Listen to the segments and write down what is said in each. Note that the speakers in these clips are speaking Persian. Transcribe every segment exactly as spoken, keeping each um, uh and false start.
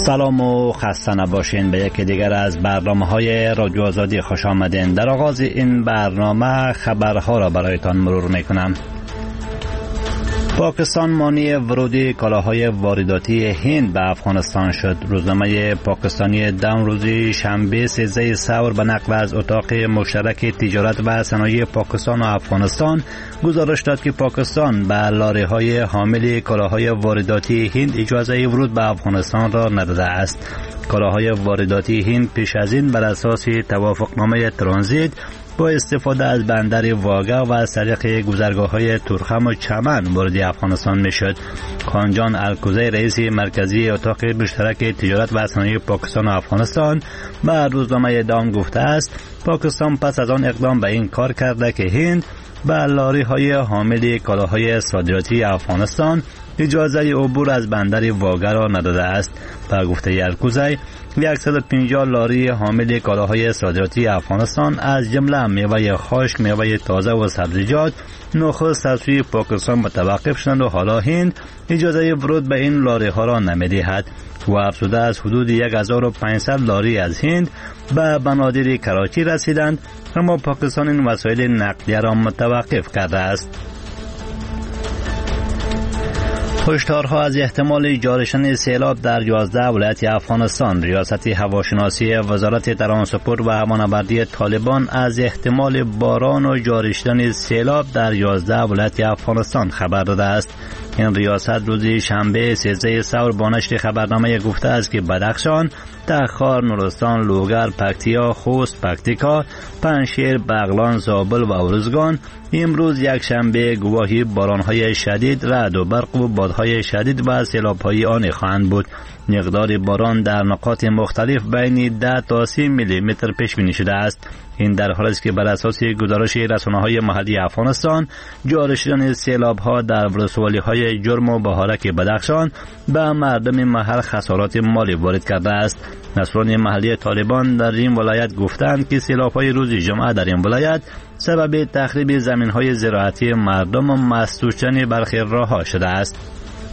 سلام و خسته نباشین. به یکی دیگر از برنامه های رادیو آزادی خوش آمدین. در آغاز این برنامه خبرها را برایتان مرور میکنم. پاکستان مانع ورود کالاهای وارداتی هند به افغانستان شد. روزنامه پاکستانی دم روزی شنبه سیزده ثور به نقل از اتاق مشترک تجارت و صنایع پاکستان و افغانستان گزارش داد که پاکستان به لاری‌های حامل کالاهای وارداتی هند اجازه ورود به افغانستان را نداده است. کالاهای وارداتی هند پیش از این بر اساس توافقنامه ترانزیت با استفاده از بندر واگه و از طریق گذرگاه‌های تورخم و چمن وارد افغانستان میشد. خانجان الکوزی رئیس مرکزی اتاق مشترک تجارت و صنایع پاکستان و افغانستان به روزنامه دام گفته است پاکستان پس از آن اقدام به این کار کرده که هند به لاری‌های حامل کالاهای صادراتی افغانستان اجازه عبور از بندر واگه را نداده است. به گفته الکوزی صد و پنجاه لاری حامل کالاهای صادراتی افغانستان از جمله میوه خشک، میوه تازه و سبزیجات نخست از سوی پاکستان متوقف شدند و حالا هند اجازه ورود به این لاری ها را نمیدهد و افزوده از حدود هزار و پانصد لاری از هند به بنادر کراچی رسیدند، اما پاکستان این وسایل نقلیه را متوقف کرده است. هشدارها از احتمال جاری شدن سیلاب در یازده ولایت افغانستان. ریاست هواشناسی وزارت ترانسپورت و هوانوردی طالبان از احتمال باران و جاری شدن سیلاب در یازده ولایت افغانستان خبر داده است. این ریاست روز شنبه سیزده ثور با نشر خبرنامه گفته است که بدخشان، تخار، نورستان، لوگر، پکتیا، خوست، پکتیکا، پنجشیر، بغلان، زابل و ارزگان امروز یک شنبه گواهی بارانهای شدید، رعد و برق و بادهای شدید و سیلاب‌های آن خواهند بود. مقدار باران در نقاط مختلف بین ده تا سی میلی متر پیش بینی شده است. این در حالی است که بر اساس گزارش رسانه‌های محلی افغانستان جاری شدن سیلاب‌ها در ولسوالی‌های جرم و بهارک بدخشان به مردم محل خسارات مالی وارد کرده است. مسئولان محلی طالبان در این ولایت گفتند که سیلاب‌های روز جمعه در این ولایت سبب تخریب زمین‌های زراعتی مردم و مسدود شدن برخی راه‌ها شده است.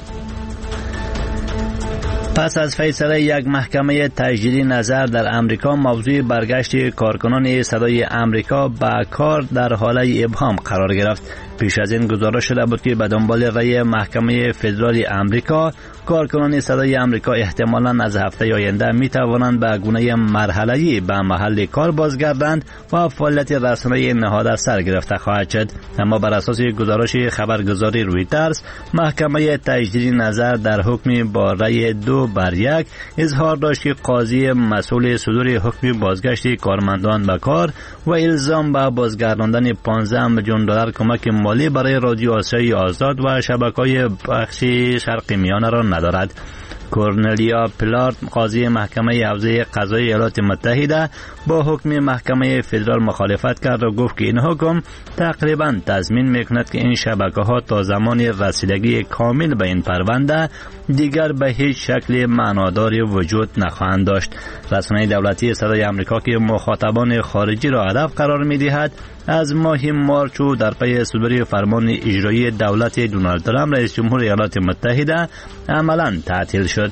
پس از فیصله یک محکمه تجدید نظر در امریکا، موضوع برگشت کارکنان صدای امریکا به کار در حاله ابهام قرار گرفت. پیش از این گزارش شده بود که به دنبال رأی محکمه فدرال امریکا، کارکنان صدای امریکا احتمالاً از هفته آینده می توانند به گونه مرحله‌ای به محل کار بازگردند و فعالیت رسانه‌ای نهاد سر گرفته خواهد شد. اما بر اساس گزارش خبرگزاری رویترز، محکمه تجدید نظر در حکم با رأی دو بر یک اظهار داشت که قاضی مسئول صدور حکم بازگشت کارمندان به کار و الزام به بازگرداندن پانزده میلیون دلار کمک مالی برای رادیو آسیای آزاد و شبکه‌های بخش شرق میانه را ندارد. کورنلیا پلارد، قاضی محکمه حوزه قضایی ایالات متحده، با حکم محکمه فدرال مخالفت کرد و گفت که این حکم تقریباً تضمین میکند که این شبکه‌ها تا زمان رسیدگی کامل به این پرونده دیگر به هیچ شکل معناداری وجود نخواهند داشت. رسانه دولتی صدای امریکا که مخاطبان خارجی را هدف قرار می‌دهد، از ماه مارچ و در پی صدور فرمان اجرایی دولت دونالد ترامپ رئیس جمهور ایالات متحده عملاً تعطیل شد.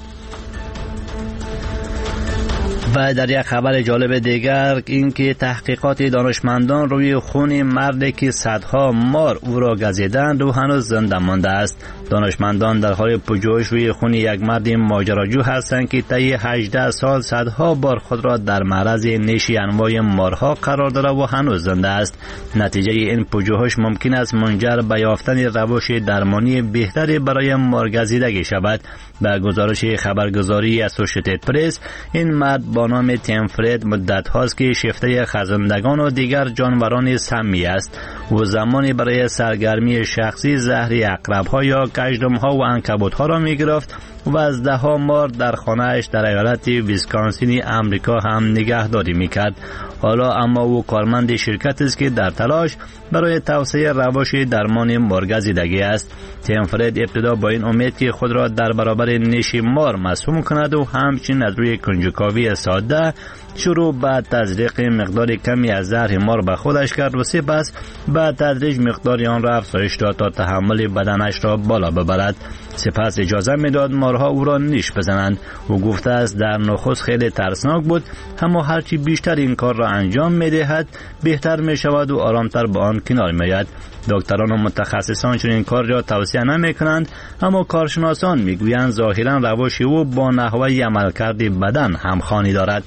و در یک خبر جالب دیگر این که تحقیقات دانشمندان روی خون مردی که صدها مار او را گزیدند و هنوز زنده مانده است. دانشمندان در حال پژوهش روی خون یک مرد ماجراجو هستند که طی هجده سال صدها بار خود را در معرض نیش انواع مارها قرار داده و هنوز زنده است. نتیجه این پژوهش ممکن است منجر به یافتن روش درمانی بهتری برای مارگزیدگی شود. به گزارش خبرگزاری اسوسییتد پرس، این مرد با نام تیم فرید مدت هاست که شیفته خزندگان و دیگر جانوران سمی است و زمانی برای سرگرمی شخصی زهر عقرب‌ها یا کژدم‌ها و عنکبوت‌ها را می‌گرفت و از ده ها مار در خانه‌اش در ایالت ویسکانسین امریکا هم نگهداری می‌کرد. حالا اما او کارمند شرکت است که در تلاش برای توسعه روش درمان مرگزیدگی است. تیم فرید ابتدا با این امید که خود را در برابر نیش مار مسموم کند و همچنین از روی کنجکاوی ساده شروع به تزریق مقدار کمی از زهر مار به خودش کرد و سپس به تدریج مقدار آن را افزایش داد تا تحمل بدنش را بالا ببرد. سپس اجازه میداد مارها او را نیش بزنند. او گفته است در نخست خیلی ترسناک بود، اما هرچی بیشتر این کار را انجام میدهد بهتر می شود و آرامتر به آن کنار میآید. دکتران و متخصصان چون این کار را توصیه نمی کنند، اما کارشناسان میگویند ظاهرا روش او با نحوه عملکرد بدن همخوانی دارد.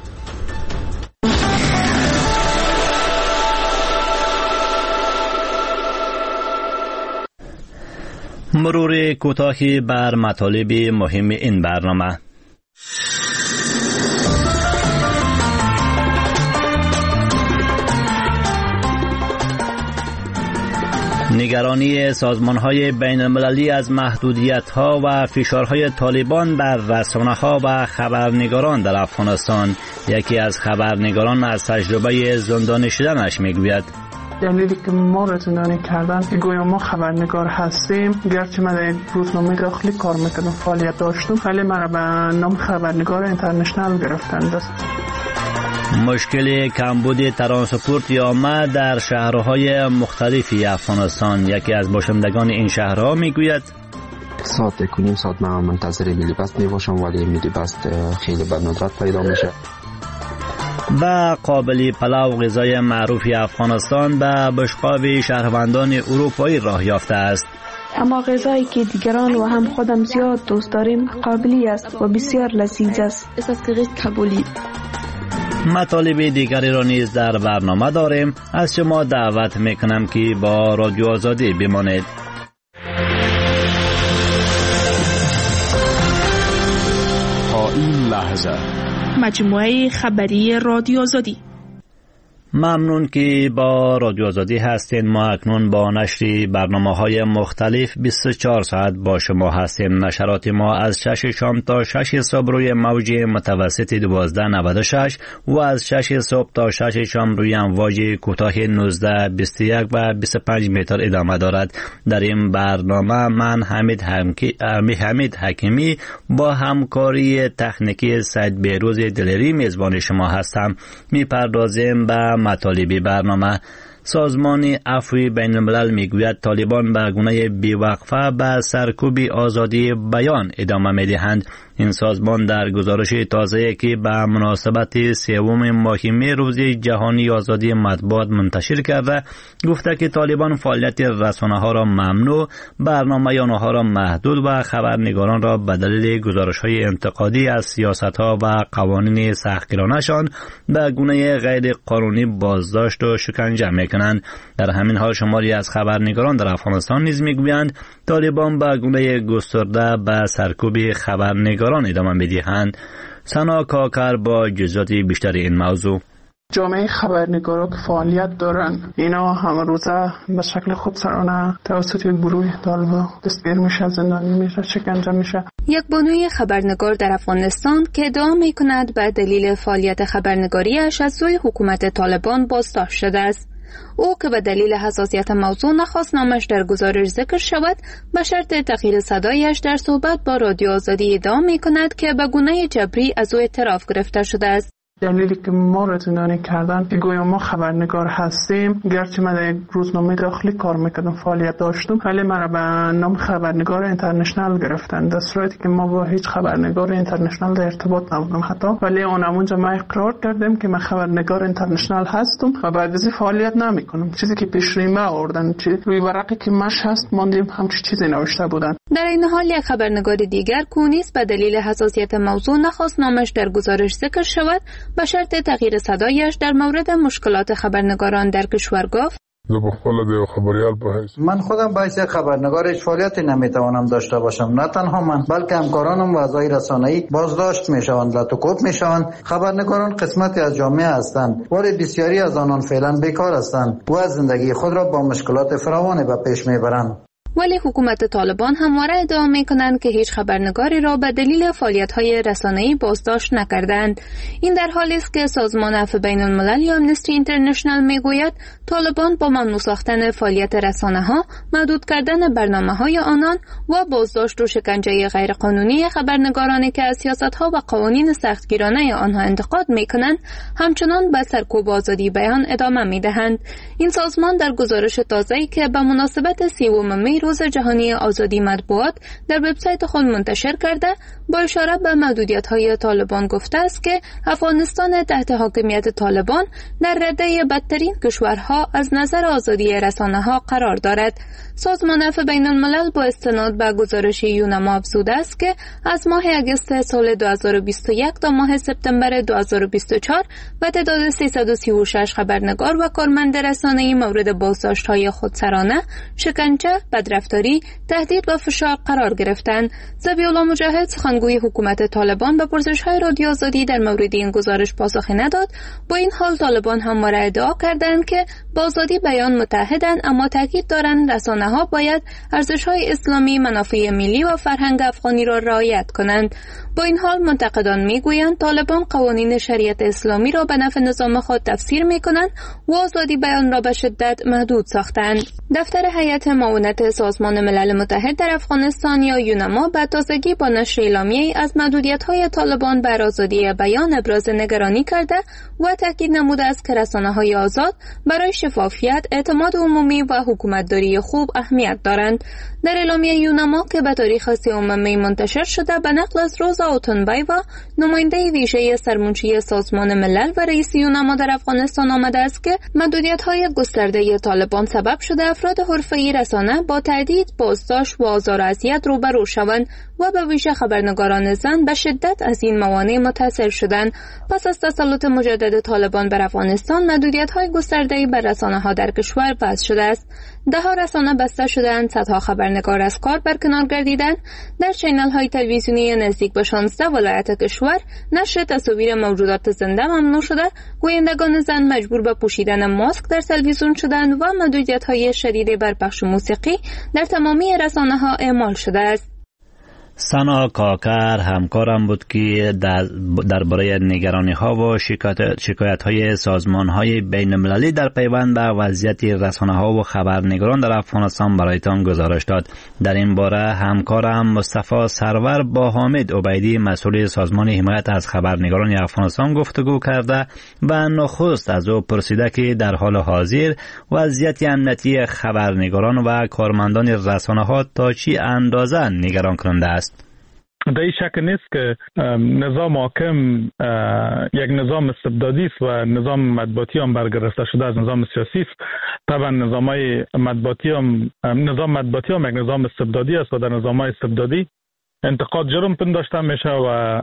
مرور کوتاهی بر مطالب مهم این برنامه. نگرانی سازمان‌های بین‌المللی از محدودیت‌ها و فشارهای طالبان بر رسانه‌ها و خبرنگاران در افغانستان. یکی از خبرنگاران از تجربه زندانی شدنش می‌گوید: دلیلی که ما را زندانی کردن که گویا ما خبرنگار هستیم، گرچه من در روزنامه داخلی کار میکردم، فعالیت داشتم، ولی مرا به نام خبرنگار اینترنشنال گرفتند است. مشکل کمبود ترانسپورت عامه در شهرهای مختلفی افغانستان. یکی از باشندگان این شهرها میگوید: ساعت کنیم ساعت من منتظر میلی بس میباشم، ولی میلی بس خیلی به ندرت پیدا میشه. و قابلی پلاو غذای معروف افغانستان به بشقاب شهروندان اروپایی راه یافته است. اما غذایی که دیگران و هم خودم زیاد دوست داریم قابلی است و بسیار لذیذ است. کابلی. مطالب دیگری را نیز در برنامه داریم. از شما دعوت میکنم که با رادیو آزادی بمانید. تا این لحظه مجموعه خبری رادیو آزادی. ممنون که با رادیو آزادی هستین. ما اکنون با نشر برنامه‌های مختلف بیست و چهار ساعت با شما هستیم. نشرات ما از شش شام تا شش صبح روی موج متوسط دوازده نود و شش و از شش صبح تا شش شام روی امواج کوتاه نوزده بیست و یک و بیست و پنج متر ادامه دارد. در این برنامه من حمید حمید حکیمی با همکاری تکنیکی سید بیروز دلری میزبان شما هستم. میپردازیم به مطالب برنامه. سازمان عفو بین الملل میگوید طالبان به گونه بیوقفه به سرکوب آزادی بیان ادامه میدهند. این سازمان در گزارش تازه‌ای که به مناسبت سوم ماه می روز جهانی آزادی مطبوعات منتشر کرده گفته که طالبان فعالیت رسانه‌ها را ممنوع، برنامه آنها را محدود و خبرنگاران را به دلیل گزارش‌های انتقادی از سیاست‌ها و قوانین سختگیرانه‌شان به گونه غیر قانونی بازداشت و شکنجه می‌کنند. در همین حال شماری از خبرنگاران در افغانستان نیز می‌گویند طالبان به گونه گسترده به سرکوب خبرنگاران ادامه می‌دهند. سنا کاکر با جزئیات بیشتر این موضوع. جامعه خبرنگارا که فعالیت دارن اینا همه روزه به شکل خودسرانه توسط گروه طالبان دستگیر میشه، زندانی میشه، شکنجه میشه. یک بانوی خبرنگار در افغانستان که ادعا میکند به دلیل فعالیت خبرنگاریش از سوی حکومت طالبان بازداشت شده است. او که به دلیل حساسیت موضوع نخواست نامش در گزارش ذکر شود، به شرط تغییر صدایش در صحبت با رادیو آزادی ادعا میکند که به گونه جبری از او اعتراف گرفته شده است. دلیلی که ما را زندانی کردن که گویا ما خبرنگار هستیم، گرچه من در روزنامه داخلی کار میکردم، فعالیت داشتم، ولی مرا به نام خبرنگار اینترنشنال گرفتند، در صورتی که ما با هیچ خبرنگار اینترنشنال در ارتباط نبودم حتی. ولی اون اونجا ما اقرار کردم که من خبرنگار اینترنشنال هستم و بعد از فعالیت نمیکنم. چیزی که پیش روی ما آوردن، چیزی روی ورقی که مش هست ماندیم همچین چیزی نوشته بودن. در این حال یک خبرنگار دیگر کونیس به دلیل حساسیت موضوع نخواست نامش در گزارش ذکر شود، به شرط تغییر صدایش در مورد مشکلات خبرنگاران در کشور گفت: من خودم باعث خبرنگار فعالیتی نمیتوانم داشته باشم. نه تنها من بلکه همکارانم و اعضای رسانه‌ای بازداشت میشوند، لطوکوب میشوند. خبرنگاران قسمتی از جامعه هستند، ولی بسیاری از آنان فعلا بیکار هستند و از زندگی خود را با مشکلات فراوانی به پیش میبرند. ولی حکومت طالبان همواره ادعا می‌کنند که هیچ خبرنگاری را به دلیل فعالیت‌های رسانه‌ای بازداشت نکردند. این در حالی است که سازمان عفو بین الملل یا امنستی اینترنشنال میگوید طالبان با ممنوع ساختن فعالیت رسانه‌ها، محدود کردن برنامه‌های آنان و بازداشت و شکنجه غیرقانونی خبرنگارانی که از سیاست‌ها و قوانین سختگیرانه آنها انتقاد می‌کنند، همچنان به سرکوب آزادی بیان ادامه می‌دهند. این سازمان در گزارش تازه‌ای که به مناسبت سیوم می روز جهانی آزادی مطبوعات در وبسایت خود منتشر کرده، با اشاره به محدودیت‌های طالبان گفته است که افغانستان تحت حاکمیت طالبان در رده بدترین کشورها از نظر آزادی رسانه‌ها قرار دارد. سازمان عفو بین الملل با استناد به گزارش یونما افزوده است که از ماه اگست سال دو هزار و بیست و یک تا ماه سپتامبر دو هزار و بیست و چهار و تعداد سیصد و سی و شش خبرنگار و کارمند رسانه‌ای مورد بازداشت‌های خودسرانه، شکنجه، بدرفتاری، تهدید و فشار قرار گرفتند. ذبیح‌الله مجاهد سخنگوی حکومت طالبان به پرسش‌های رادیو آزادی در مورد این گزارش پاسخی نداد. با این حال طالبان همواره ادعا کردند که با آزادی بیان متحدند، اما تاکید دارند رسانه‌ها باید ارزش‌های اسلامی، منافع ملی و فرهنگ افغانی را رعایت کنند. با این حال منتقدان میگویند طالبان قوانین شریعت اسلامی را به نفع نظام خود تفسیر میکنند و آزادی بیان را به شدت محدود ساختند. دفتر هیئت معاونت سازمان ملل متحد در افغانستان یا یونما به تازگی با نشر اعلامیه‌ای از محدودیت‌های طالبان بر آزادی بیان ابراز نگرانی کرده و تاکید نموده است که رسانه‌های آزاد برای شفافیت، اعتماد عمومی و حکومتداری خوب اهمیت دارند. در اعلامیه یونما که به تاریخ سوم می منتشر شده، به نقل از روزا اوتونبای و نماینده ویژه سرمنشی سازمان ملل و رئیس یونما در افغانستان آمده است که محدودیت‌های گسترده طالبان سبب شده افراد حرفه‌ای رسانه با تهدید، بازداشت و آزار و اذیت روبرو شوند و به ویژه خبرنگاران زن به شدت از این موانع متاثر شدند. پس از تسلط مجدد طالبان بر افغانستان، محدودیت‌های گسترده‌ای بر رسانه‌ها در کشور وضع شده است. ده‌ها رسانه بسته شدند، صدها خبرنگار از کار برکنار گردیدند. در چینل‌های تلویزیونی نزدیک به شانزده ولایت کشور نشر تصاویر موجودات زنده ممنوع شده، گویندگان زن مجبور به پوشیدن ماسک در تلویزیون شدند و محدودیت‌های شدید بر پخش موسیقی در تمامی رسانه‌ها اعمال شده است. سنا کاکر همکارم بود که درباره نگرانی ها و شکایت های سازمان های بین المللی در پیوند به وضعیت رسانه ها و خبرنگاران در افغانستان برایتان گزارش داد. در این باره همکارم مصطفی سرور با حامد عبیدی مسئول سازمان حمایت از خبرنگاران افغانستان گفتگو کرده و نخست از او پرسیده که در حال حاضر وضعیت امنیتی خبرنگاران و کارمندان رسانه ها تا چی اندازه نگران کننده است. در این شک نیست که نظام حاکم یک نظام استبدادی است و نظام مطبوعاتی هم برگرفته شده از نظام سیاسی است. طبعا نظام‌های مطبوعاتی هم نظام مطبوعاتی هم یک نظام استبدادی است و در نظام‌های استبدادی انتقاد جرم پنداشته میشه و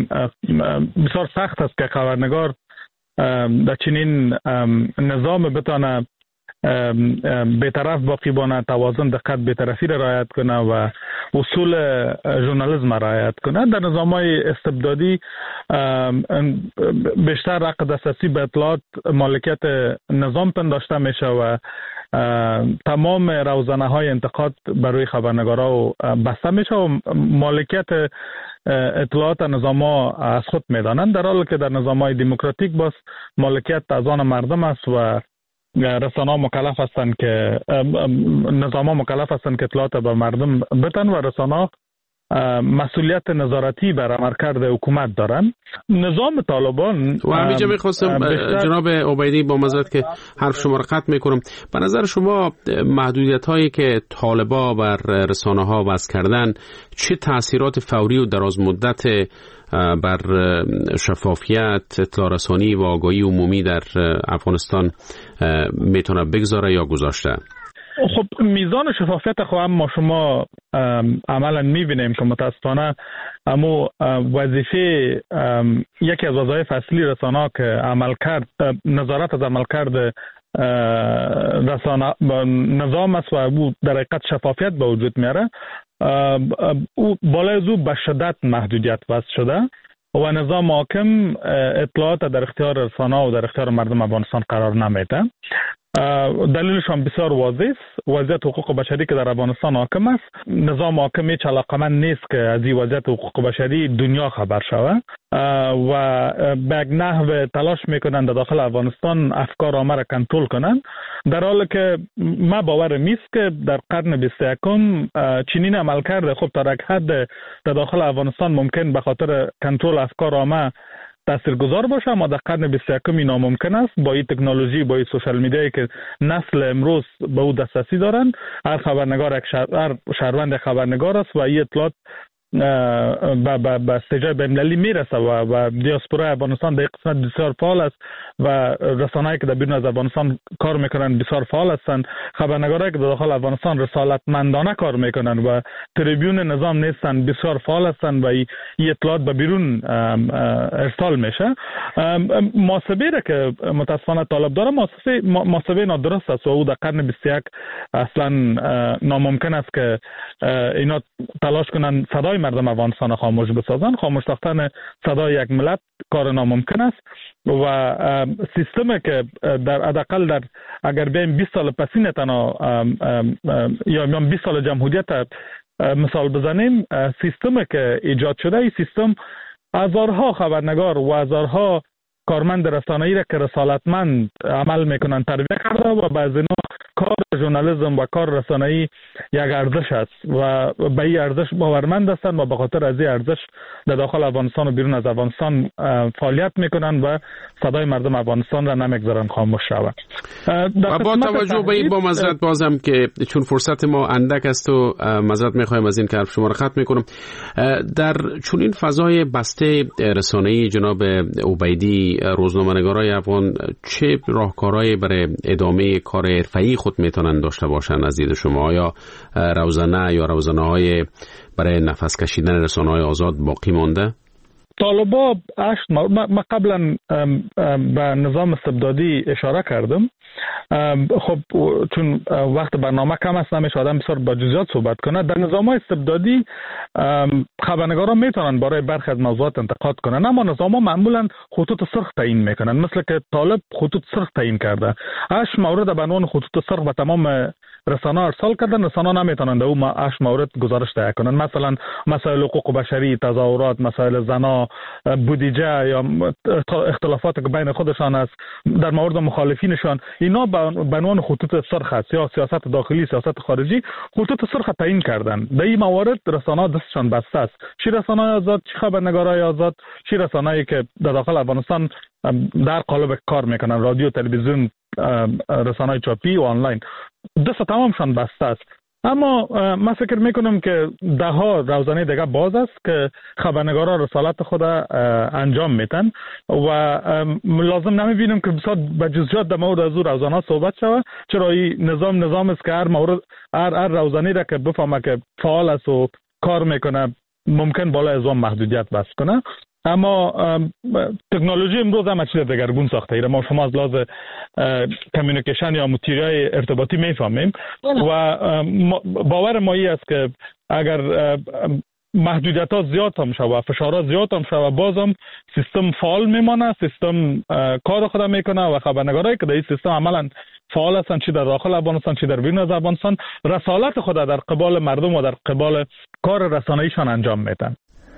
بسیار سخت است که خبرنگار در چنین نظام بتونه بی‌طرف باقی بانه، توازن دقت بی‌طرفی را رعایت کنه و اصول ژورنالیسم را رعایت کنه. در نظام‌های استبدادی بیشتر حق دسترسی به اطلاعات مالکیت نظام پنداشته میشه و تمام روزنه‌های انتقاد برای خبرنگارا بسته میشه و مالکیت اطلاعات نظام‌ها از خود میدانند، در حالی که در نظام‌های دموکراتیک باز مالکیت از آن مردم است و رسانه‌ها مکلف هستند که نظام‌ها مکلف هستند که اطلاعات به مردم بدن و رسانه‌ها مسئولیت نظارتی بر عملکرد حکومت دارن. نظام طالبان و همینجا میخواستم جناب عبیدی با معذرت که حرف شما را قطع میکنم، به نظر شما محدودیت هایی که طالبان بر رسانه ها وضع کردن چه تاثیرات فوری و دراز مدت بر شفافیت، اطلاع رسانی و آگاهی عمومی در افغانستان میتونه بگذاره یا گذاشته؟ خب میزان شفافیت خو هم ما شما عملا میبینیم که متاسفانه اما وظیفه یکی از وظایف اصلی رسانه‌ها که عمل کرد نظارت از عمل کرد رسانه نظام است و او در حقیقت شفافیت به وجود میاره، او بالای از او به شدت محدودیت وضع شده و نظام حاکم اطلاعات در اختیار رسانه‌ها و در اختیار مردم افغانستان قرار نمیده. دلیلشان بسیار واضح است. وضعیت حقوق بشری که در افغانستان حاکم است، نظام حاکم هیچ علاقمند نیست که از این وضعیت حقوق بشری دنیا خبر شود و به یک نحو تلاش میکنند در داخل افغانستان افکار عامه را کنترل کنند، در حالی که ما باورم نیست که در قرن بیست و یکم چنین عمل کرده خب تا یک حد در داخل افغانستان ممکن به خاطر کنترل افکار عامه تاثیرگذار باشه، اما در قرن بیست و یکم این ناممکن است. با این تکنولوژی، با این سوشال میدیایی که نسل امروز به او دسترسی دارن، هر خبرنگار یک شهر، هر شهروند خبرنگار است و این اطلاعات به به استجابه بین‌المللی میرسه و و دیاسپورا افغانستان در قسمت بسیار فعال است و رسانه‌ای که در بیرون از افغانستان کار میکنن بسیار فعال هستند. خبرنگارایی که در داخل افغانستان رسالتمندانه کار میکنن و تریبیون نظام نیستن بسیار فعال هستند و این اطلاعات به بیرون ارسال میشه. محاسبه را که متاسفانه طالب داره محاسبه محاسبه نادرست است و او در قرن بیست و یک اصلا ناممکن است که اینا تلاش کنن صدای مردم افغانستان خاموش بسازن. خاموش ساختن صدای یک ملت کار ناممکن است و سیستمی که در حداقل در اگر بیم بیست سال پسین تنها یا بیست سال جمهوریت مثال بزنیم، سیستمی که ایجاد شده، این سیستم هزارها خبرنگار و هزارها کارمند رسانه‌ای را که رسالتمند عمل میکنن تربیت کرده و بعضی نوع کار ژورنالیسم و کار رسانه‌ای یک ارزش است و به این ارزش باورمند هستند و به خاطر از این ارزش در داخل افغانستان و بیرون از افغانستان فعالیت میکنن و صدای مردم افغانستان را نمیگذارن خاموش شود. و با توجه به این با معذرت بازم که چون فرصت ما اندک است و معذرت میخوایم از این که حرف شما را ختم میکنم، در چون این فضای بسته رسانه‌ای جناب عبیدی، روزنامه‌نگارای افغان چه راهکارهایی برای ادامه کار حرفه‌ای خود میتونن داشته باشن از دید شما؟ آیا روزنه یا روزنه‌های برای نفس کشیدن رسانه‌های آزاد باقی مانده؟ طالبا هشت ما قبلا به نظام استبدادی اشاره کردم. خب چون وقت برنامه کم است نمیشه آدم بسیار با جزئیات صحبت کنه. در نظام‌های استبدادی خبرنگاران میتونن برای برخی از موضوعات انتقاد کنن، اما نظام‌ها معمولا خطوط سرخ تعیین میکنن، مثل که طالب خطوط سرخ تعیین کرده. هشت مورد به عنوان خطوط سرخ به تمام رسانه‌ها ارسال کردن. رسانه‌ها نمیتونن در اون هشت مورد گزارش تهیه کنن، مثلا مسائل حقوق بشری، تظاهرات، مسائل زنا، بودجه یا اختلافات که بین خودشان است در مورد مخالفینشان، اینا به عنوان خطوط سرخ است، یا سیاست داخلی، سیاست خارجی خطوط سرخ تعیین کردن. در این موارد رسانه‌ها دستشان بسته است، چه رسانه‌های آزاد، چه خبرنگارای آزاد، چه رسانه‌ای که در داخل افغانستان در قالب کار میکنن، رادیو، تلویزیون، رسانه‌های چاپی و آنلاین، دست تمامشان بسته است. اما من فکر میکنم که ده ها روزنه دیگه باز است که خبرنگارا رسالت خود انجام میتن و لازم نمیبینم که بسیار به جزئیات در مورد از روزنه صحبت شود، چرا این نظام نظام است که هر مورد هر هر روزنه را که بفهمه که فعال است و کار میکنه ممکن بالا از اون محدودیت بس کنه. اما تکنولوژی امروز هم چیز دگرگون ساخته ایره. ما شما از لحاظ کمیونیکیشن یا متریای ارتباطی میفهمیم و باور ما است که اگر محدودیت ها زیاد هم شود، فشارها زیاد هم شود، بازم سیستم فعال میمانه، سیستم کار خود میکنه و خبرنگارایی که در این سیستم عملا فعال هستند، چی در داخل افغانستان چی در بیرون از افغانستان، رسالت خود در قبال مردم و در قبال کار رسانه‌ایشان انجام میدن.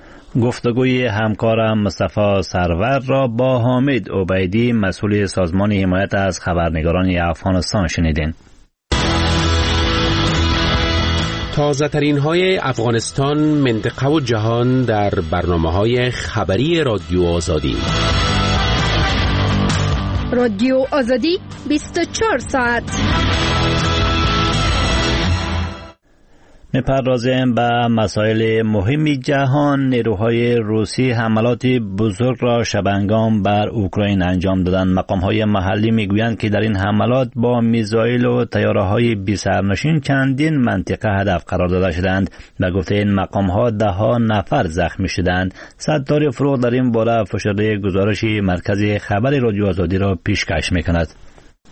گفتگوی همکارم مصطفی سرور را با حامد عبیدی، مسئول سازمان حمایت از خبرنگاران افغانستان شنیدین. تازه ترین های افغانستان، منطقه و جهان در برنامه های خبری رادیو آزادی. رادیو آزادی بیست و چهار ساعت. می‌پردازیم به مسائل مهمی جهان. نیروهای روسی حملات بزرگ را شبانگام بر اوکراین انجام دادند. مقام‌های محلی می‌گویند که در این حملات با میزایل و طیاره‌های بی سرنشین چندین منطقه هدف قرار داده شدند. به گفته این مقام‌ها ده ها نفر زخمی شدند. ستار فروغ در این باره فشرده گزارش مرکز خبر رادیو آزادی را پیشکش می‌کند.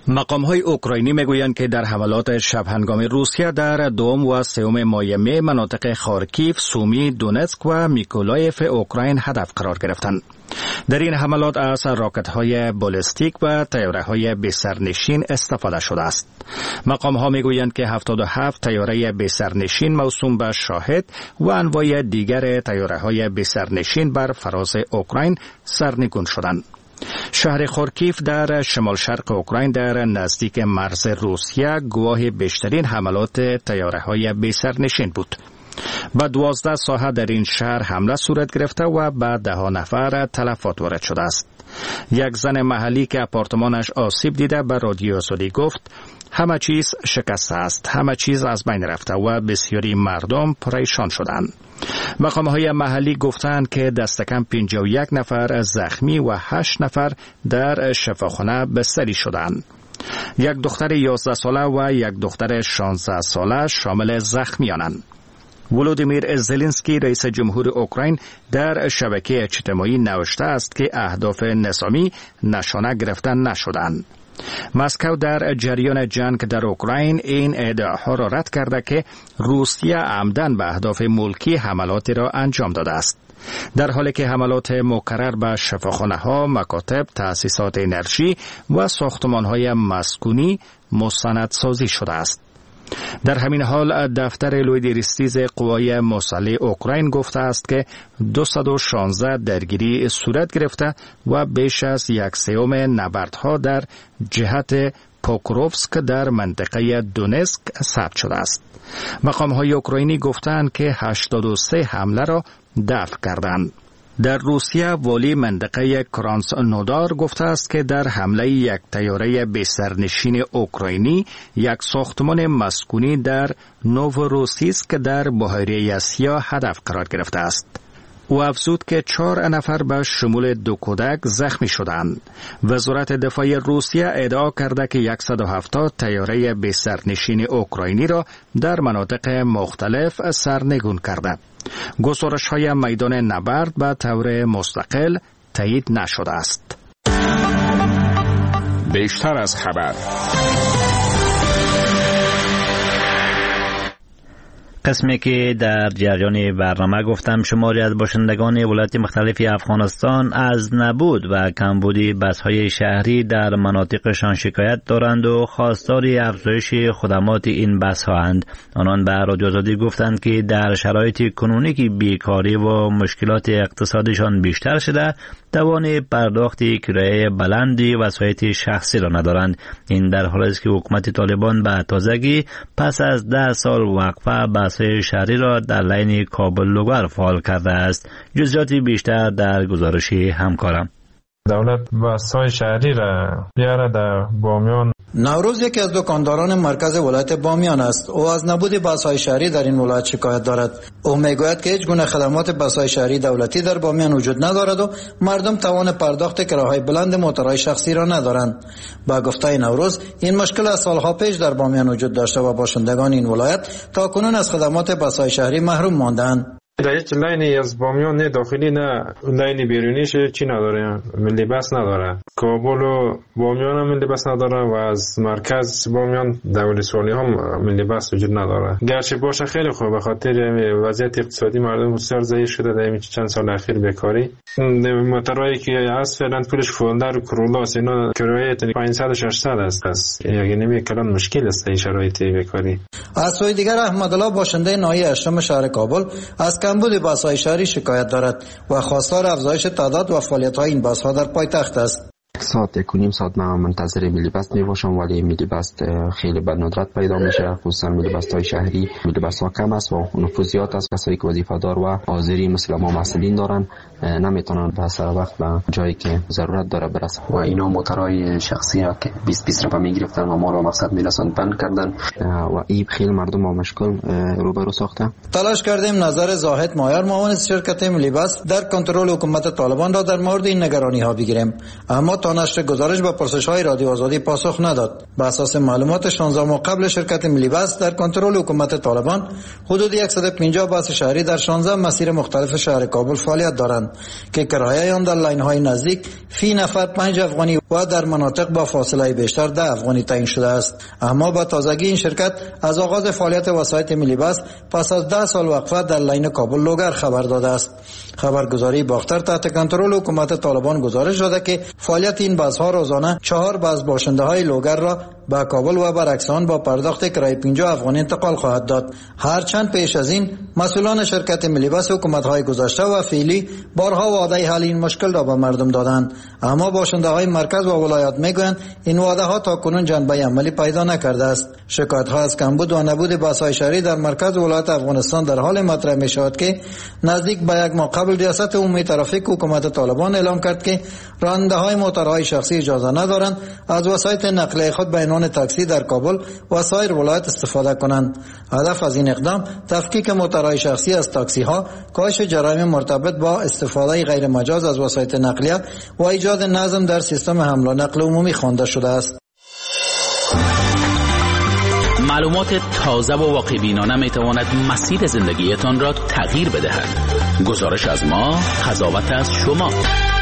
مقام‌های اوکراینی میگویند که در حملات شب هنگام روسیه در دوم و سوم ماه می مناطق خارکیف، سومی، دونتسک و میکولایف اوکراین هدف قرار گرفتند. در این حملات از راکت‌های بالستیک و طیاره‌های بی‌سرنشین استفاده شده است. مقام‌ها میگویند که هفتاد و هفت طیاره بی‌سرنشین موسوم به شاهد و انواع دیگر طیاره‌های بی‌سرنشین بر فراز اوکراین سرنگون شدند. شهر خارکیف در شمال شرق اوکراین در نزدیک مرز روسیه گواه بیشترین حملات طیاره‌های بی‌سرنشین بود. با دوازده ساحه در این شهر حمله صورت گرفته و به ده نفر تلفات وارد شده است. یک زن محلی که آپارتمانش آسیب دیده به رادیو آزادی گفت همه چیز شکسته است، همه چیز از بین رفته و بسیاری مردم پریشان شدند. مقام‌های محلی گفتند که دست کم پنجاه و یک نفر زخمی و هشت نفر در شفاخانه بستری شدند. یک دختر یازده ساله و یک دختر شانزده ساله شامل زخمیانند. ولودیمیر زلنسکی رئیس جمهور اوکراین در شبکه اجتماعی نوشته است که اهداف نظامی نشانه گرفته نشدند. مسکو در جریان جنگ در اوکراین این ادعاها را رد کرده که روسیه عمدن به اهداف ملکی حملاتی را انجام داده است، در حالی که حملات مکرر به شفاخانه‌ها، مکاتب، تأسیسات انرژی و ساختمان‌های مسکونی مستندسازی شده است. در همین حال دفتر لویدریستیز قوای مسلح اوکراین گفته است که دویست و شانزده درگیری صورت گرفته و بیش از یک سوم نبردها در جهت پوکروفسک در منطقه دونسک ثبت شده است. مقام‌های اوکراینی گفتند که هشتاد و سه حمله را دفع کردند. در روسیه والی منطقه کرانسنودار گفته است که در حمله یک طیاره بی‌سرنشین اوکراینی یک ساختمان مسکونی در نووروسیسک در بحیره اسیا هدف قرار گرفته است. او افزود که چهار نفر به شمول دو کودک زخمی شدند. وزارت دفاع روسیه ادعا کرده که صد و هفتاد طیاره بی‌سرنشین اوکراینی را در مناطق مختلف سرنگون کرده. گزارش‌های میدان نبرد به طور مستقل تایید نشده است. بیشتر از خبر. قسمی که در جریان برنامه گفتم شماری از باشندگان ولایات مختلفی افغانستان از نبود و کمبودی بس‌های شهری در مناطقشان شکایت دارند و خواستار افزایش خدمات این بس‌هااند. آنان به رادیو آزادی گفتند که در شرایط کنونی که بیکاری و مشکلات اقتصادشان بیشتر شده، توان پرداخت کرایه بلندی وسایط شخصی را ندارند. این در حالی است که حکومت طالبان به تازگی پس از ده سال وقفه بس‌های شهری را در لین کابل لوگر فعال کرده است. جزئیات بیشتر در گزارش همکارم. دولت بس‌های شهری را بیاره در بامیان. نوروز یکی از دکانداران مرکز ولایت بامیان است. او از نبود بس‌های شهری در این ولایت شکایت دارد. او میگوید که هیچ گونه خدمات بس‌های شهری دولتی در بامیان وجود ندارد و مردم توان پرداخت کراهای بلند موتورهای شخصی را ندارند. با گفته نوروز این مشکل از سالها پیش در بامیان وجود داشته و باشندگان این ولایت تا کنون از خدمات بس‌های شهری محروم ماندند. در هیچ لینی از بامیان نه داخلی نه لینی بیرونیش چی نداره، ملی بس نداره. کابل و بامیان هم ملی بس نداره و از مرکز بامیان دولی سوالی هم ملی بس وجود نداره. گرچه باشه خیلی خوب به خاطر وضعیت اقتصادی مردم بسیار ضعیف شده در این چند سال اخیر بیکاری. موتورایی که از فعلا پولش فولدر و کرولاس اینا کرایه پانصد و ششصد است. یعنی نمی کلان مشکل است این شرایط بیکاری. از سوی دیگر احمدالله باشنده ناحیه هشتم شهر کابل از کمبود بس‌های شهری شکایت دارد و خواستار افزایش تعداد و فعالیت‌های این بس‌ها در پایتخت است. ساعت یک و نیم ساعت من منتظر ملی بس می باشم، ولی ملی بس خیلی به ندرت پیدا میشه، خصوصا ملی بس های شهری. ملی بس ها کم است و نفوذیات است. کسایی که وظیفه دار و حاضری مثل ما مسئولین دارن نمیتونن به سر وقت به جایی که ضرورت داره برسن و اینا موتورهای شخصی ها که بیست بیست رقم میگرفتن و ما رو مقصد میرسن بند کردن و این خیلی مردم با مشکل روبرو ساخته. تلاش کردیم نظر زاهد مایار معاون شرکت ملی بس در کنترل حکومت طالبان را در مورد این نگرانی ها بگیریم، اما تا تا نشر گزارش به پرسش‌های رادیو آزادی پاسخ نداد. بر اساس معلومات شانزده ماه قبل شرکت ملی بس در کنترل حکومت طالبان حدود صد و پنجاه بس شهری در شانزده مسیر مختلف شهر کابل فعالیت دارند که کرایه آن در لاین‌های نزدیک فی نفر پنج افغانی و در مناطق با فاصله بیشتر ده افغانی تعیین شده است. اما با تازگی این شرکت از آغاز فعالیت وسایط ملی بس پس از ده سال وقفه در لاین کابل لوگر خبر داده است. خبرگزاری باختر تحت کنترل حکومت طالبان گزارش داده که فعالیت این بس‌ها روزانه چهار بس باشنده‌های لوگر را به کابل و برعکس آن با پرداخت کرایه پنجاه افغانی انتقال خواهد داد. هرچند پیش از این مسئولان شرکت ملی بس حکومت‌های گذشته و فعلی بارها وعده حل این مشکل را به مردم دادند، اما باشنده‌های مرکز و ولایات میگویند این وعده‌ها تاکنون جنبه عملی پیدا نکرده است. شکایت‌ها از کمبود و نبود بس‌های شهری در مرکز ولایت افغانستان در حال مطرح می‌شود که نزدیک به یک ماه قبل ریاست عمومی ترافیک حکومت طالبان اعلام کرد که راننده‌های موتورهای شخصی اجازه ندارند از وسایط نقلیه خود به عنوان تاکسی در کابل و سایر ولایت استفاده کنند. هدف از این اقدام تفکیک موتورهای شخصی از تاکسی‌ها، کاهش جرایم مرتبط با استفاده غیر مجاز از وسایط نقلیه و ایجاد نظم در سیستم حمل و نقل عمومی خوانده شده است. معلومات تازه و واقع‌بینانه میتواند مسیر زندگیتان را تغییر بدهد. گزارش از ما، قضاوت از شما.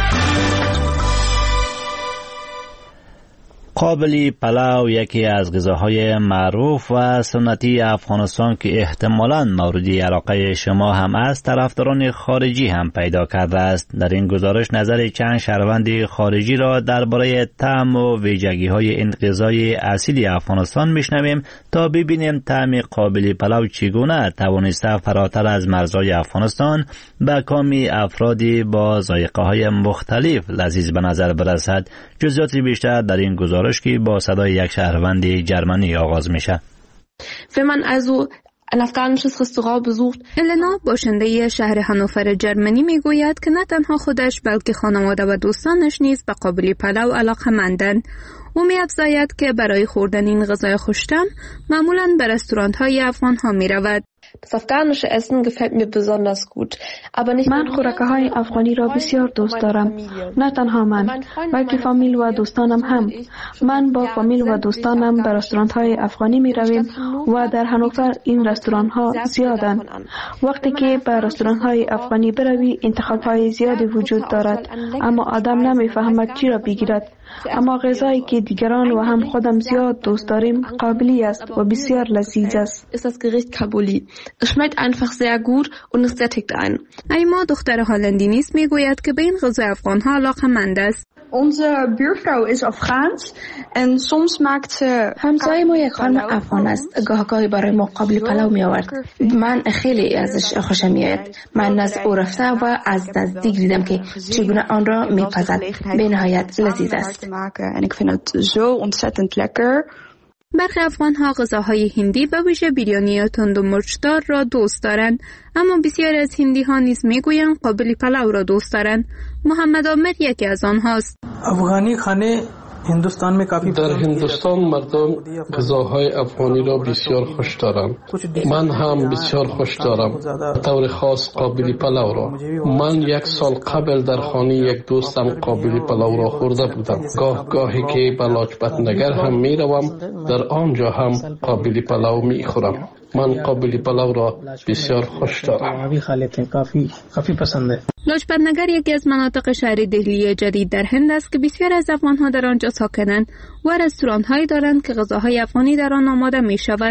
قابلی پلاو یکی از غذاهای معروف و سنتی افغانستان که احتمالاً مورد علاقه شما هم است، طرفداران خارجی هم پیدا کرده است. در این گزارش نظر چند شهروند خارجی را درباره طعم و ویژگی‌های این غذای اصیل افغانستان میشنویم تا ببینیم طعم قابلی پلاو چگونه توانسته فراتر از مرزهای افغانستان به کام افرادی با ذائقه‌های مختلف لذیذ به نظر برسد. جزئیات بیشتر در این گزارش که با صدای یک شهروند جرمنی آغاز میشه. Wenn man also ein afghanisches Restaurant besucht. النا باشنده شهر هانوفر جرمنی میگوید که نه تنها خودش بلکه خانواده و دوستانش نیز به قابلی پلاو علاقه‌مندند. او می‌افزاید که برای خوردن این غذای خوش‌طعم معمولاً به رستوران‌های افغان‌ها می‌رود. Das afghanische Essen gefällt mir besonders gut. Aber nicht من خوراک‌های افغانی را بسیار دوست دارم. نه تنها من، بلکه فامیل و دوستانم هم. من با فامیل و دوستانم به رستوران‌های افغانی می‌رویم و در هانوفر این رستوران‌ها زیادند. وقتی که به رستوران‌های افغانی بروی انتخاب‌های زیادی وجود دارد، اما آدم نمی‌فهمد چی را بگیرد. اما غذایی که دیگران و هم خودم زیاد دوست داریم قابلی است و بسیار لذیذ است. ist das Gericht Kabuli. Es schmeckt einfach sehr gut und es sättigt einen. ایما دختر هالندی نیست میگوید که به این غذای افغان‌ها علاقه‌مند است. Onze buurvrouw is Afghaans en soms maakt ze همسایه ما یک خانم افغان است. گاهگاهی برای ما قابلی پلاو می آورد. من خیلی ازش خوشم میآید. من از او رفتم و از نزدیک دیدم که چگونه آن را میپزد. به نهایت لذیذ است. en ik vind het zo ontzettend lekker. برخی افغان‌ها غذاهای هندی به ویژه بیریانی تند و مرچدار را دوست دارند، اما بسیاری از هندی‌ها نیز میگویند قابلی پلاو را دوست دارند. محمد عامر یکی از آنهاست. افغانی خانه هندوستان می کافی در هندوستان مردم غذاهای افغانی را بسیار خوش دارند. من هم بسیار خوش دارم، به طور خاص قابلی پلاو را. من یک سال قبل در خانه یک دوستم قابلی پلاو را خورده بودم. گاه گاهی که به لاجبت نگر هم می روم، در آنجا هم قابلی پلاو می خورم. من قابلی پلاو را بسیار خوش دارم. کافی کافی پسنده. لاجپت نگر یکی از مناطق شهر دهلی جدید در هند است که بسیار از افغان‌ها در آنجا ساکنند و رستوران‌هایی دارند که غذاهای افغانی در آن آماده می‌شود.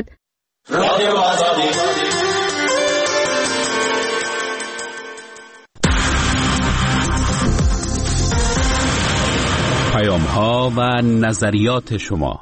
پیام‌ها و نظریات شما.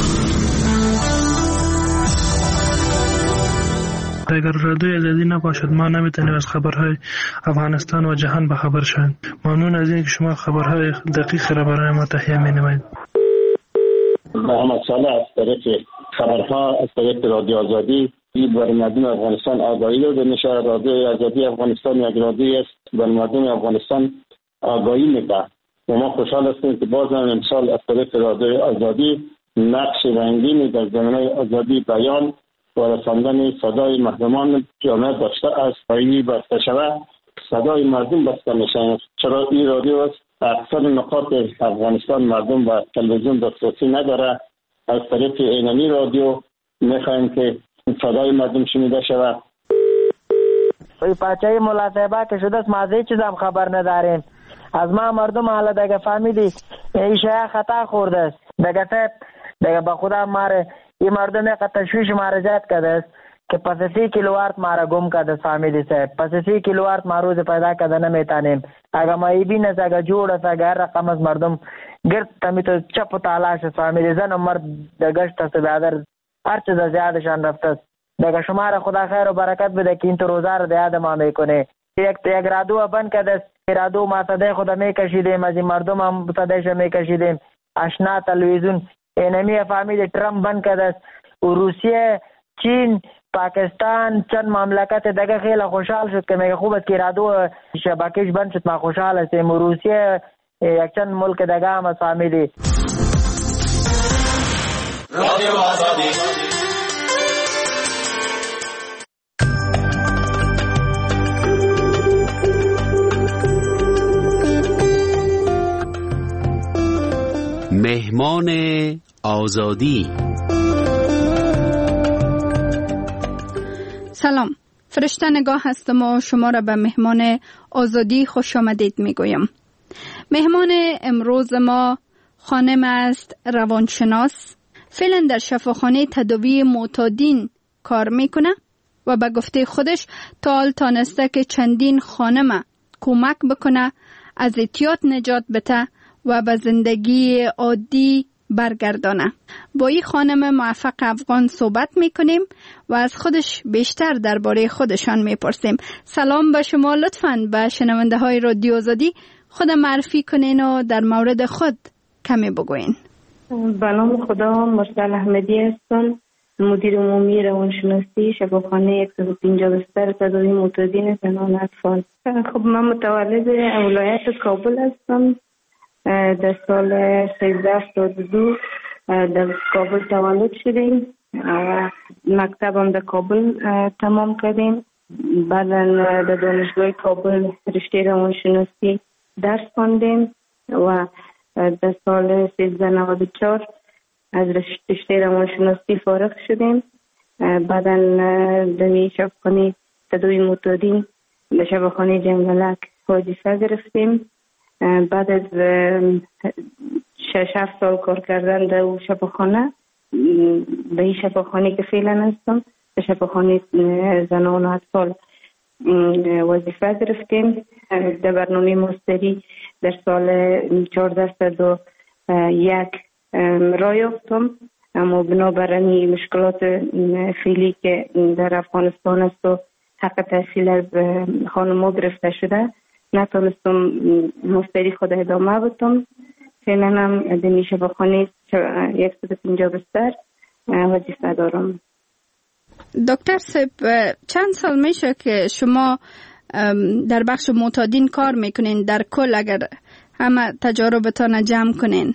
اگر رادیو آزادی نباشد ما نمیتونیم از خبرهای افغانستان و جهان به خبر شویم. ممنون از اینکه شما خبرهای دقیق را برای ما تهیه می‌نمایید. محمد صالح از طریق خبرها از طریق رادیو آزادی برای مردم افغانستان آگاهی رو به نشان رادیو آزادی افغانستان یک رادیو است برای مردم افغانستان آگاهی میده و ما خوشحال هستیم که باز هم امسال از طریق رادیو آزادی نقش رنگینی در زمینه آزادی بیان و رساندن صدای محرومان جامعه داشته است. این بسته شود صدای مردم بسته میشه، چرا این رادیو است اکثر نقاط افغانستان مردم و تلویزیون دسترسی نداره. از طریق اینمی رادیو میخوایم که صدای مردم شنیده شود. وی پاچه ملاصبه که شده است ما از هیچ چیز هم خبر نداریم. از ما مردم حالا دیگه فهمیدی ایشه خطا خورده است. دیگه صاحب دیگه به خدا ماره این مردم یک تشویش ماره جات کرده است که پس سی کیلووات ماره گم کرده است. فهمیدی صاحب پس سی کیلووات ما روز پیدا کرده نمیتانیم. اگه ما ای بین است اگه جوڑ است اگه هر رقم از مردم گرد تمی تو چپ و تالاش است. فهمیدی زن و مرد دگشت است بیادر هر چیز از یادشان رفته است. دیگه شما را خدا خیر و برکت بده که این تو روزه را یاد ما میکنه. یک یک رادیو بند کرده است. رادیو ما صدای خدا میکشیدیم از این مردم هم صدایش میکشیدیم. اشنا تلویزیون اینمی فهمید ترامپ بند کرده است. روسیه چین پاکستان چند مملکت دیگه خیلی خوشحال شد که میگه خوب است که رادیو شبکهش بند شد. ما خوشحال هستیم. روسیه یک چند ملک دیگه هم فهمیدی. رادیو آزادی. مهمان آزادی. سلام، فرشته نگاه هستم و شما را به مهمان آزادی خوش آمدید می گویم. مهمان امروز ما خانم است روانشناس، فعلا در شفاخانه تداوی معتادین کار میکنه و به گفته خودش تا حال تانسته که چندین خانم کمک بکنه از اعتیاد نجات بده و به زندگی عادی برگردانه. با این خانم موفق افغان صحبت میکنیم و از خودش بیشتر درباره خودشان میپرسیم. سلام به شما، لطفاً به شنونده های رادیو آزادی خود معرفی کنین و در مورد خود کمی بگوین. به نام خدا، مرسل احمدی هستم، مدیر عمومی روانشناسی شفاخانه صد و پنجاه بستر تداوی معتادین زنان اطفال. خب من متولد ولایت کابل هستم. در سال سیزده هفتاد و دو در کابل تولد شدیم و مکتبم در کابل تمام کردیم. بعدا در دانشگاه کابل رشته روانشناسی درس خواندیم و در سال سیزده نود و چهار از رشته روانشناسی فارغ شدیم. بعدا در شفاخانه تداوی معتادین در شفاخانه جنگلک وظیفه گرفتیم. بعد از شش هفت سال کار کردن در شفاخانه، به این شفاخانه که فعلا هستم به شفاخانه زنان و اطفال وظیفه گرفتیم. در برنامه ماستری در سال چهارده صد و یک راه یافتم، اما بنابراین مشکلات فعلی که در افغانستان است و حق تحصیل از خانم‌ها گرفته شده نتونستم مستری خود ادامه بدم. فعلا هم در شفاخانه صد و پنجاه بستر وظیفه دارم. دکتر صاحب، چند سال میشه که شما در بخش معتادین کار میکنین؟ در کل اگر همه تجاربتان جمع کنین.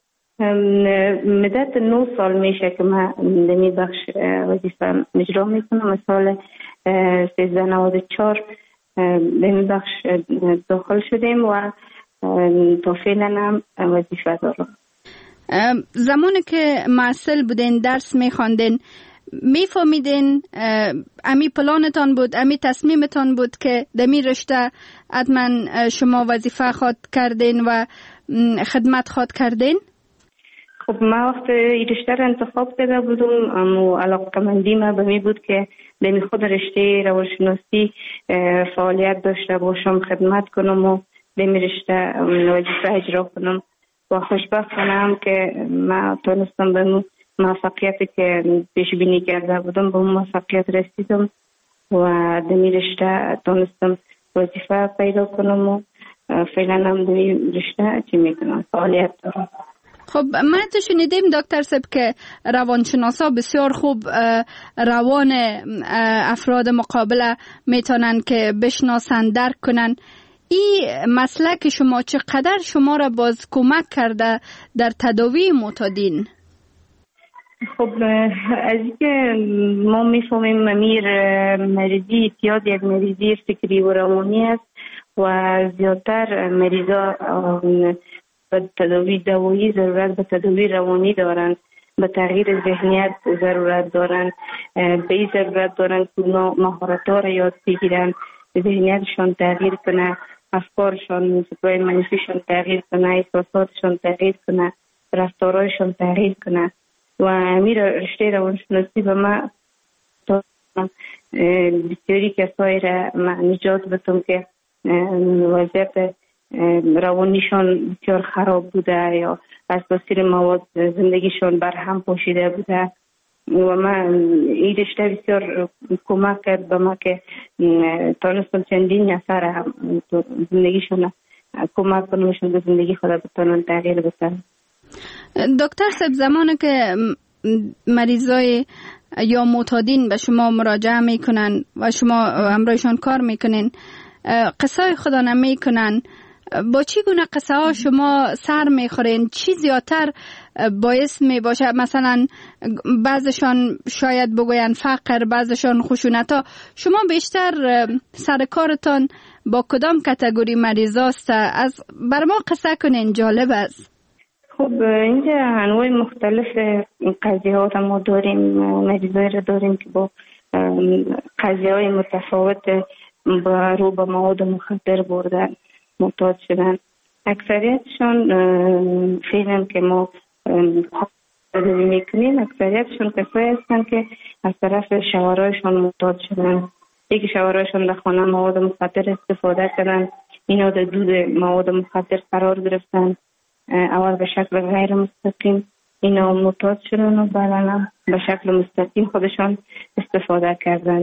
مدت نه سال میشه که من در این بخش وظیفه اجرا میکنم. سال سیزده نود و چهار به این بخش داخل شدیم و تا فعلا هم وظیفه دارم. زمانی که معسل بودین درس میخواندین میفهمیدین امی پلانتان بود، امی تصمیمتان بود که دمی رشته حتما شما وظیفه خواد کردین و خدمت خواد کردین؟ خب من وقت این رشته را انتخاب کرده بودم، اما علاقه‌مندی من به می بود که دمی خود رشته روانشناسی فعالیت داشته باشم، خدمت کنم و دمی رشته وظیفه اجرا کنم و خوشبختانم که من تونستم به موفقیتی که پیش بینی کرده بودم به موفقیت رسیدم و دمی رشته تونستم وظیفه پیدا کنم و فعلا هم دمی رشته چی میکنم فعالیت دارم. خب من تو شنیدیم دکتر صاحب که روانشناسا بسیار خوب روان افراد مقابله میتونن که بشناسن، درک کنن. این مسلک شما چقدر شما را باز کمک کرده در تداوی معتادین؟ خب از اینکه ما میفهمیم امیر مریضی اعتیاد یک مریضی فکری و روانی است و زیادتر مریضا به تداوی دوایی ضرورت به تداوی روانی دارند، به تغییر ذهنیت ضرورت دارند، به این ضرورت دارند که اونا مهارت‌ها را یاد بگیرن، ذهنیتشان تغییر کنه، افکارشان موسیقی منفیشان تغییر کنه، احساساتشان تغییر کنه، رفتارهایشان تغییر کنه. و امیر رشته روانشناسی به ما بسیاری کسایی را نجات بدم که وضعیت روانیشان بسیار خراب بوده یا از تاثیر مواد زندگیشان برهم پاشیده بوده و من این رشته بسیار کمک کرد به ما که تانستم چندین نفر هم زندگیشون کمک کنمشون به زندگی خود بتانن تغییر بتن. دکتر صاحب زمانی که مریضای یا معتادین به شما مراجعه میکنن و شما همراهشان کار میکنین، قصه خدا نمیکنن، با چی گونه قصه ها شما سر میخورین؟ چی زیادتر باعث می باشه؟ مثلا بعضشان شاید بگوین فقر، بعضشان خشونت ها. شما بیشتر سر کارتان با کدام کاتگوری مریضاست؟ از بر ما قصه کنین، جالب است. خب اینجا انواع مختلف قضیه ها ما داریم، مریضایی را داریم که با قضیه های متفاوت با رو به مواد مخدر بردن معتاد شدن. اکثریتشان فعلا که ما تداوی میکنیم اکثریتشان کسایی هستن که از طرف شوهرایشان معتاد شدن. یکی شوهرایشان در خانه مواد مخدر استفاده کردن، اینا در دود مواد مخدر قرار گرفتن، اول به شکل غیر مستقیم اینا معتاد شدن و بعدا به شکل مستقیم خودشان استفاده کردن.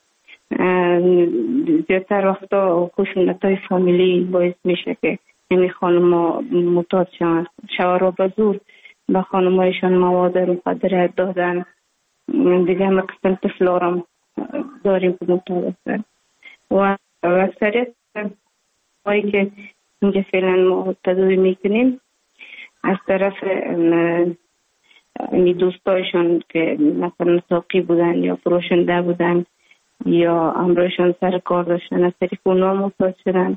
زیادتر وقتا خشونت‌های فامیلی باعث میشه که این خانم معتاد شدن. شوهرها به زور به خانمایشان مواد مخدر دادن. دیگه هم قسم طفلارم داریم که معتاد هستن و اکثریت هایی که اینجا فعلا ما تداوی میکنیم از طرف دوستایشان که مثلا ساقی بودن یا فروشنده بودن یا همراهشان سر کار داشتن، از طریق اونا معتاد شدن.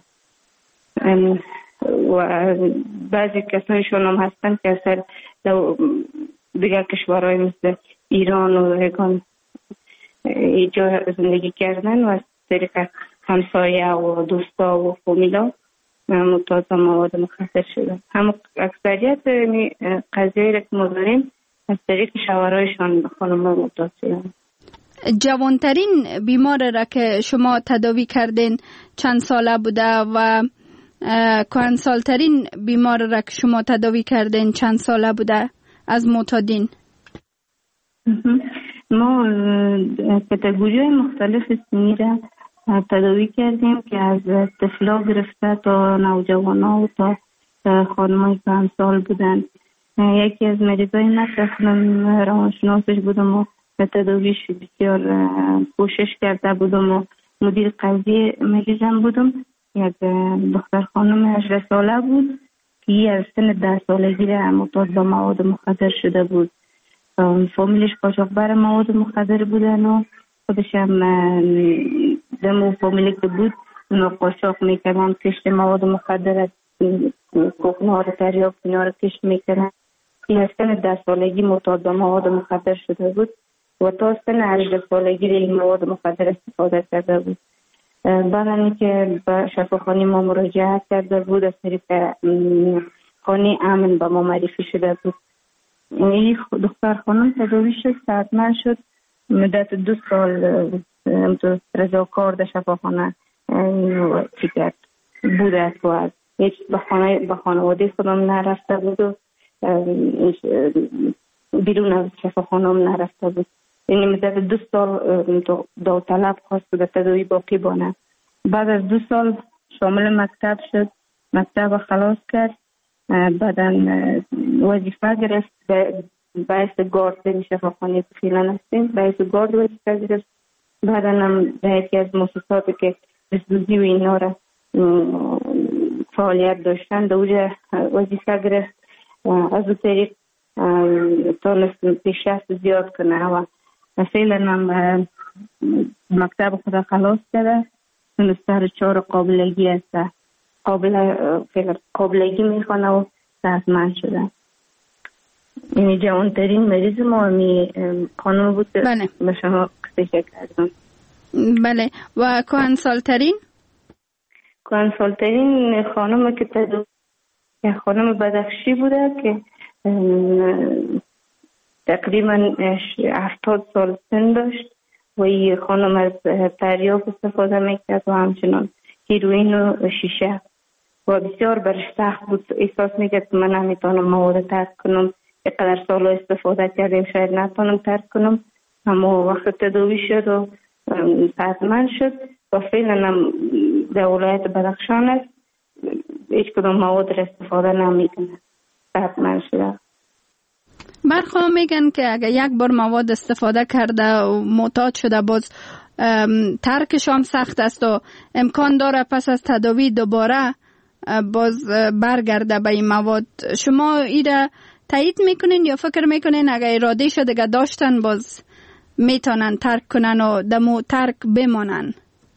و بعضی کسایشون هم هستن که اصلا دیگر کشورهای مثل ایران و هگان اینجا زندگی کردن و از طریق همسایه و دوستا و فامیلا معتاد مواد مخدر شدن. هم اکثریت قضیه را که ما داریم از طریق شوهرایشان به خانم معتاد شدن. جوانترین بیمار را که شما تداوی کردین چند ساله بوده و کهنسالترین بیمار را که شما تداوی کردین چند ساله بوده از معتادین؟ ما کاتگوری های مختلف سنی را تداوی کردیم که از طفلا گرفته تا نوجوانا و تا خانمای کهنسال بودن. یکی از مریضای نشستم روانشناسش بودم و به تداویش بسیار کوشش کرده بودم و مدیر قضیه مریضم بودم. یک دختر خانم هجده ساله بود که از سن ده سالگی را معتاد به مواد مخدر شده بود. فامیلش قاچاقبر مواد مخدر بودن و خودش هم دمو فامیلی که بود اونا قاچاق میکردن، کشت مواد مخدر کوکنها رو تریاک اینا رو کشت میکردن. این از سن ده سالگی معتاد به مواد مخدر شده بود و تا سن هجده سالگی این مواد مخدر استفاده کرده بود. بعد که به شفاخانه ما مراجعه کرده بود از طریق خانه امن به ما معرفی شده بود. این دختر خانم تداوی شد، صحتمند شد، مدت دو سال رضاکار در شفاخانه چی کرد بوده و هیچ به خانه به خانواده خودم نرفته بود و بیرون از شفاخانه هم نرفته بود. یعنی مدت دو سال داوطلب خواست به تداوی باقی بانه. بعد از دو سال شامل مکتب شد، مکتب خلاص کرد، بعدا وظیفه گرفت به باعث گارد به شفاخانه فیلان هستیم، باعث گارد وظیفه گرفت. بعدا هم به یکی از مؤسساتی که دزدوزی و اینا را فعالیت داشتن در اونجا وظیفه گرفت. از اون طریق تونست پیشرفت زیاد کنه و فعلا هم مکتب خدا خلاص کرده سمستر چهار قابلگی است. قابل قابلگی میخوانه و صحتمند شده. این جوانترین مریض ما می خانم بود که بله. به شما قصه کردم. بله. و کهن سالترین؟ کهن سالترین خانم که تدو یک خانم بدخشی بوده که تقریبا هفتاد سال سن داشت و این خانم از تریاک استفاده میکرد و همچنان هیروئین و شیشه و بسیار برش سخت بود. احساس میکرد که من نمیتونم مواد ترک کنم. اینقدر سال استفاده کردیم شاید نتونم ترک کنم، اما وقت تداوی شد و صحتمند شد و فعلا هم در ولایت بدخشان است، هیچ کدام مواد را استفاده نمیکنه، صحتمند شده. برخواه میگن که اگر یک بار مواد استفاده کرده و معتاد شده باز ترکش هم سخت است و امکان داره پس از تداوی دوباره باز برگرده به این مواد. شما ایره تایید میکنین یا فکر میکنین اگر اراده شده که داشتن باز میتونن ترک کنن و دمو ترک بمانن؟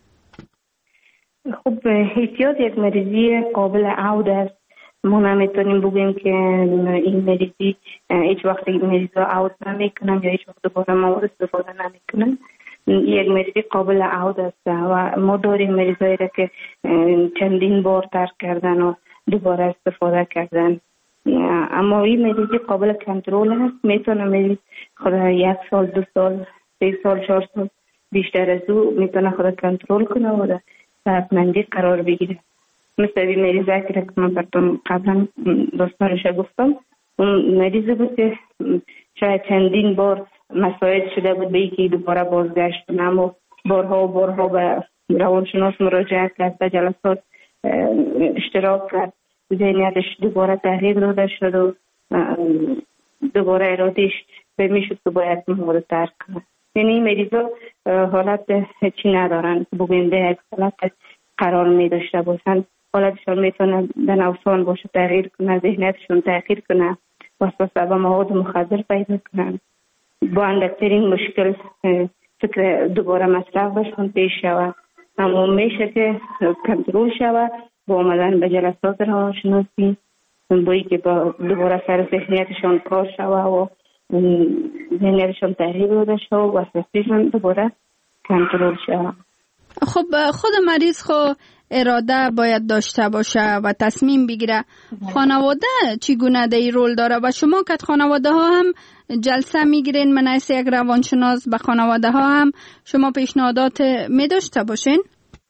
خب احتیاط یک مریضی قابل عود است. ما نمیتونیم بگیم که این مریضی هیچ وقت این مریض را عود نمیکنن یا هیچ وقت دوباره مواد استفاده نمیکنن. یک مریضی قابل عود است و ما داریم مریضایی را که چندین بار ترک کردن و دوباره استفاده کردن، اما این مریضی قابل کنترل است. میتونه مریض خود یک سال، دو سال، سه سال، چهار سال بیشتر از او میتونه خود کنترل کنه و در صحتمندی قرار بگیره. مثل این مریضی که من براتون قبلا داستانش گفتم، اون مریضی بود که شاید چندین بار مساعد شده بود به اینکه دوباره بازگشت کنه، اما بارها و بارها به روانشناس مراجعه کرد، به جلسات اشتراک کرد، ذهنیتش دوباره تغییر داده شد و دوباره ارادهش به میشد که باید مواد ترک کنه. یعنی این مریضا حالت چی ندارن که بگویم به یک حالت قرار می داشته باشن. حالتشان میتونه به نوسان باشه، تغییر کنه، ذهنیتشون تغییر کنه، وسوسه به مواد مخدر پیدا کنن. با اندکترین مشکل فکر دوباره مصرف بشون پیش شود، اما میشه که کنترل شود با آمدن به جلسات روانشناسی، بایی که با دوباره سر ذهنیتشان کار شود و ذهنیتشان تغییر داده شود و وسوسه‌شان دوباره کنترل شود. خب خود مریض خو اراده باید داشته باشه و تصمیم بگیره. خانواده چگونه در این رول داره و شما که خانواده ها هم جلسه میگیرین من از یک روانشناس به خانواده ها هم شما پیشنهادات می داشته باشین؟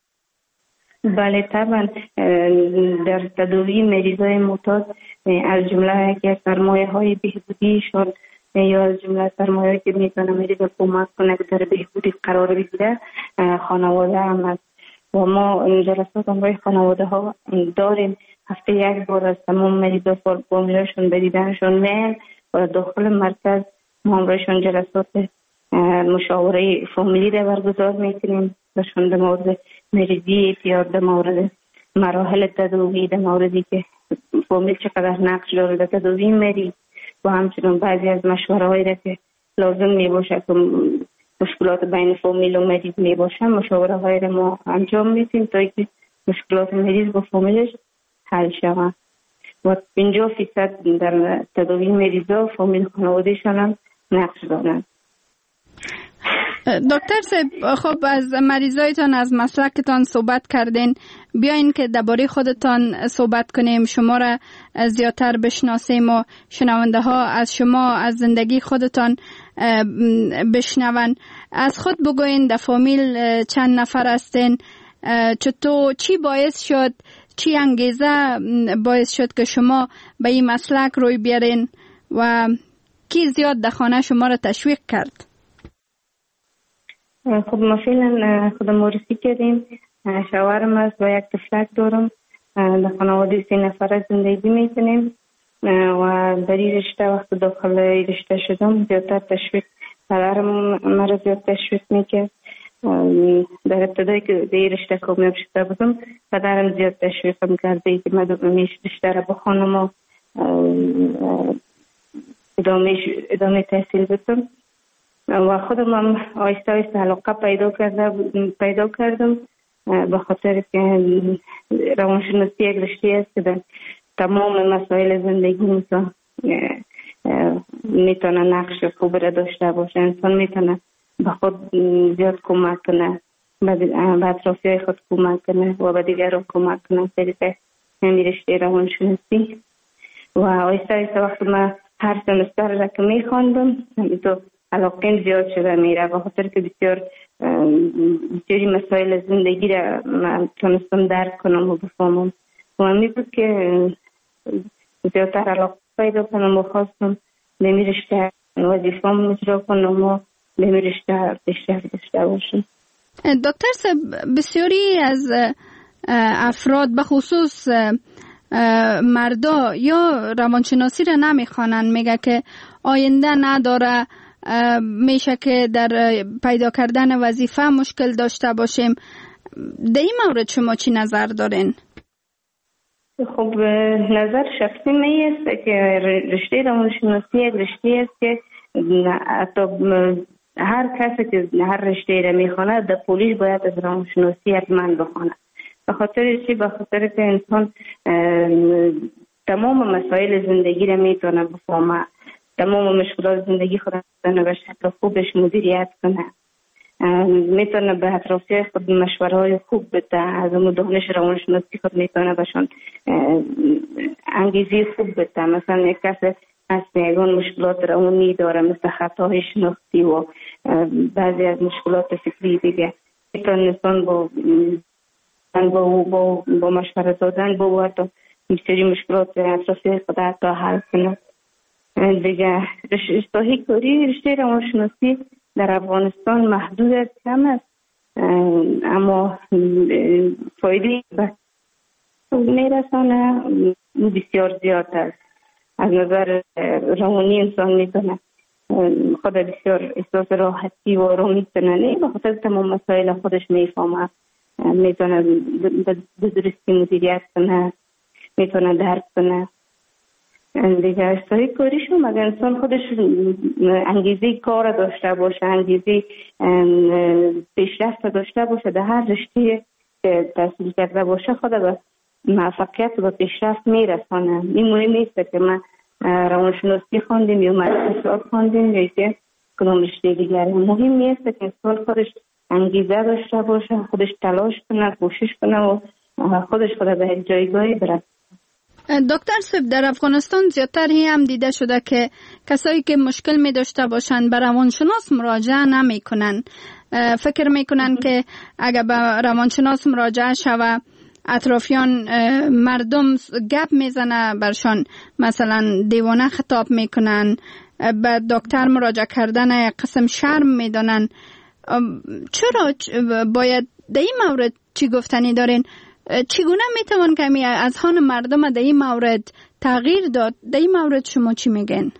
بله طبعا. در تداوی مریضای معتاد از جمله که سرمایه های بهبودیشان یا از جمله سرمایه که میتونه مریض کمک کنه که در بهبودی قرار بگیره خانواده هم است و ما جلسات همراه خانواده ها داریم. هفته یک بار از تمام مریضا فامیلاشون به دیدنشون میان و داخل مرکز ما همراهشون جلسات مشاوره فامیلی را برگزار میکنیم بهشون در مورد مریضی اعتیاد، در مورد مراحل تداوی، در موردی که فامیل چقدر نقش داره در تداوی مریض و همچنین بعضی از مشوره هایی را که لازم می باشه که مشکلات بین فامیل و مریض می باشه مشاوره هایی را ما انجام میدیم تا اینکه مشکلات مریض با فامیلش حل شود و پنجاه فیصد در تداوی مریضا فامیل خانوادهشان هم نقش دارند. دکتر صاحب خب از مریضایتان از مسلکتان صحبت کردین، بیاین که درباره خودتان صحبت کنیم، شما را زیادتر بشناسیم و شنونده ها از شما از زندگی خودتان بشنون. از خود بگوین در فامیل چند نفر هستین، چطور چی باعث شد، چی انگیزه باعث شد که شما به این مسلک روی بیارین و کی زیاد در خانه شما را تشویق کرد؟ خب ما فعلا خود مورسی کردیم، شوهرم است و یک طفلک دارم، در خانواده سه نفره زندگی میکنیم و در این رشته وقت داخل رشته شدم زیادتر تشویق پدرم مرا زیاد تشویق میکرد. در ابتدایی که در این رشته کامیاب شده بودم پدرم زیاد تشویقم کرده که من رشته را بخوانم و ادامه تحصیل بکنم و خودم هم آیسته آیسته علاقه پیدا کرده پیدا کردم به خاطر که روانشناسی یک رشته است که در تمام مسائل زندگی انسان میتونه نقش خوب را داشته باشه. انسان میتونه به خود زیاد کمک کنه، به اطرافیای خود کمک کنه و به دیگران کمک کنه. طریق همین رشته روانشناسی و آیسته آیسته وقتی من هر سمستر را که میخواندم تو علاقه زیاد شده میره، به خاطر که بسیار بسیاری مسائل زندگی را من تونستم درک کنم و بفهمم و همی بود که زیادتر علاقه پیدا کنم و خواستم به می رشته وظیفه‌ام اجرا کنم و به می رشته پیشرفت داشته باشم. دکتر صاحب، بسیاری از افراد به خصوص مردا یا روانشناسی را نمیخوانند، میگه که آینده نداره، میشه که در پیدا کردن وظیفه مشکل داشته باشیم. در این مورد شما چی نظر دارین؟ خب نظر شخصی می است که رشته روانشناسی یک رشته است که حتی هر کسی که هر رشته را میخواند در پولیش باید از روانشناسی حتما بخواند. به خاطر چی؟ به خاطر که انسان تمام مسائل زندگی را میتونه بفهمه، تمام مشکلات زندگی خود را به شکل خوبش مدیریت کنه، میتونه به اطرافیای خود مشوره های خوب بده، از اون دانش روانشناسی خود میتونه بهشون انگیزی خوب بده. مثلا یک کس از یگان مشکلات روانی داره مثل خطاهای شناختی و بعضی از مشکلات فکری دیگه، میتونه انسان با با با, با مشوره دادن با حتی بسیاری مشکلات اطرافیای خود حتی حل کنه. دیگه رشته کاری رشته روانشناسی در افغانستان محدود است، کم است، اما فایده به میرسانه بسیار زیاد است. از نظر روانی انسان میتونه خود بسیار احساس راحتی و آرامی کنه، نه به خاطر تمام مسائل خودش میفهمه، میتونه به درستی مدیریت کنه، میتونه درک کنه. دیگه اشتهای کاریشون اگر انسان خودش انگیزه کار داشته باشه، انگیزه پیشرفت داشته باشه در هر رشته که تحصیل کرده باشه، خود به موفقیت و پیشرفت میرسانه. این مهم نیست که من روانشناسی خواندیم یا اقتصاد خواندیم یا که کدام رشته دیگری. مهم نیست که انسان خودش انگیزه داشته باشه، خودش تلاش کنه، کوشش کنه و خودش خود به یک جایگاهی برسه. دکتر صاحب، در افغانستان زیادتر هم دیده شده که کسایی که مشکل می داشته باشند به روانشناس مراجعه نمی کنن. فکر می کنن که اگر به روانشناس مراجعه شوه اطرافیان مردم گپ میزنه برشان، مثلا دیوانه خطاب میکنن، به دکتر مراجعه کردن قسم شرم میدانن. چرا باید در این مورد چی گفتنی دارین؟ چگونه میتوان کمی از هان مردم در این مورد تغییر داد؟ در این مورد شما چی میگن؟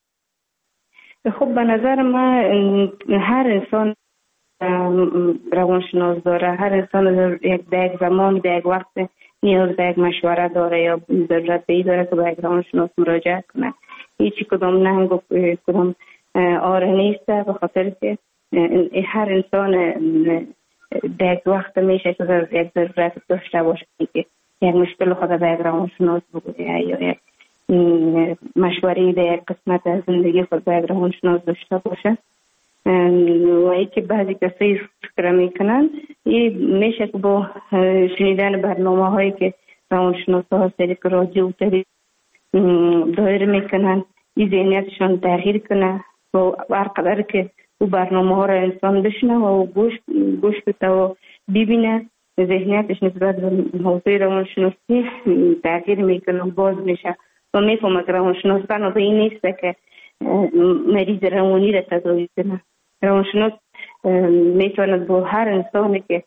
خب به نظر من هر انسان روانشناس داره، هر انسان در یک زمان در یک وقت نیاز به یک مشوره داره یا ضرورت به ای داره که به یک روانشناس مراجعه کنه. هیچی کدام ننگ و کدام آره نیست، به خاطر که هر انسان در یک وقت میشه که یک ضرورت داشته باشه که یک مشکل خود به یک روانشناس بگویه یا یک مشوره در یک قسمت از زندگی خود به یک روانشناس داشته باشه. و ای که بعضی کسی فکر میکنن این میشه که با شنیدن برنامه هایی که روانشناس ها سریع رادیو و تلویزیون دایر میکنن این ذهنیتشان تغییر کنه و هر قدر که او برنامه ها را انسان بشنه و گوش گوش بده و ببینه، ذهنیتش نسبت به موضوع روانشناسی تغییر میکنه، باز میشه و میفهمه که روانشناس تنها این نیست که مریض روانی را تداوی کنه. روانشناس میتواند با هر انسانی که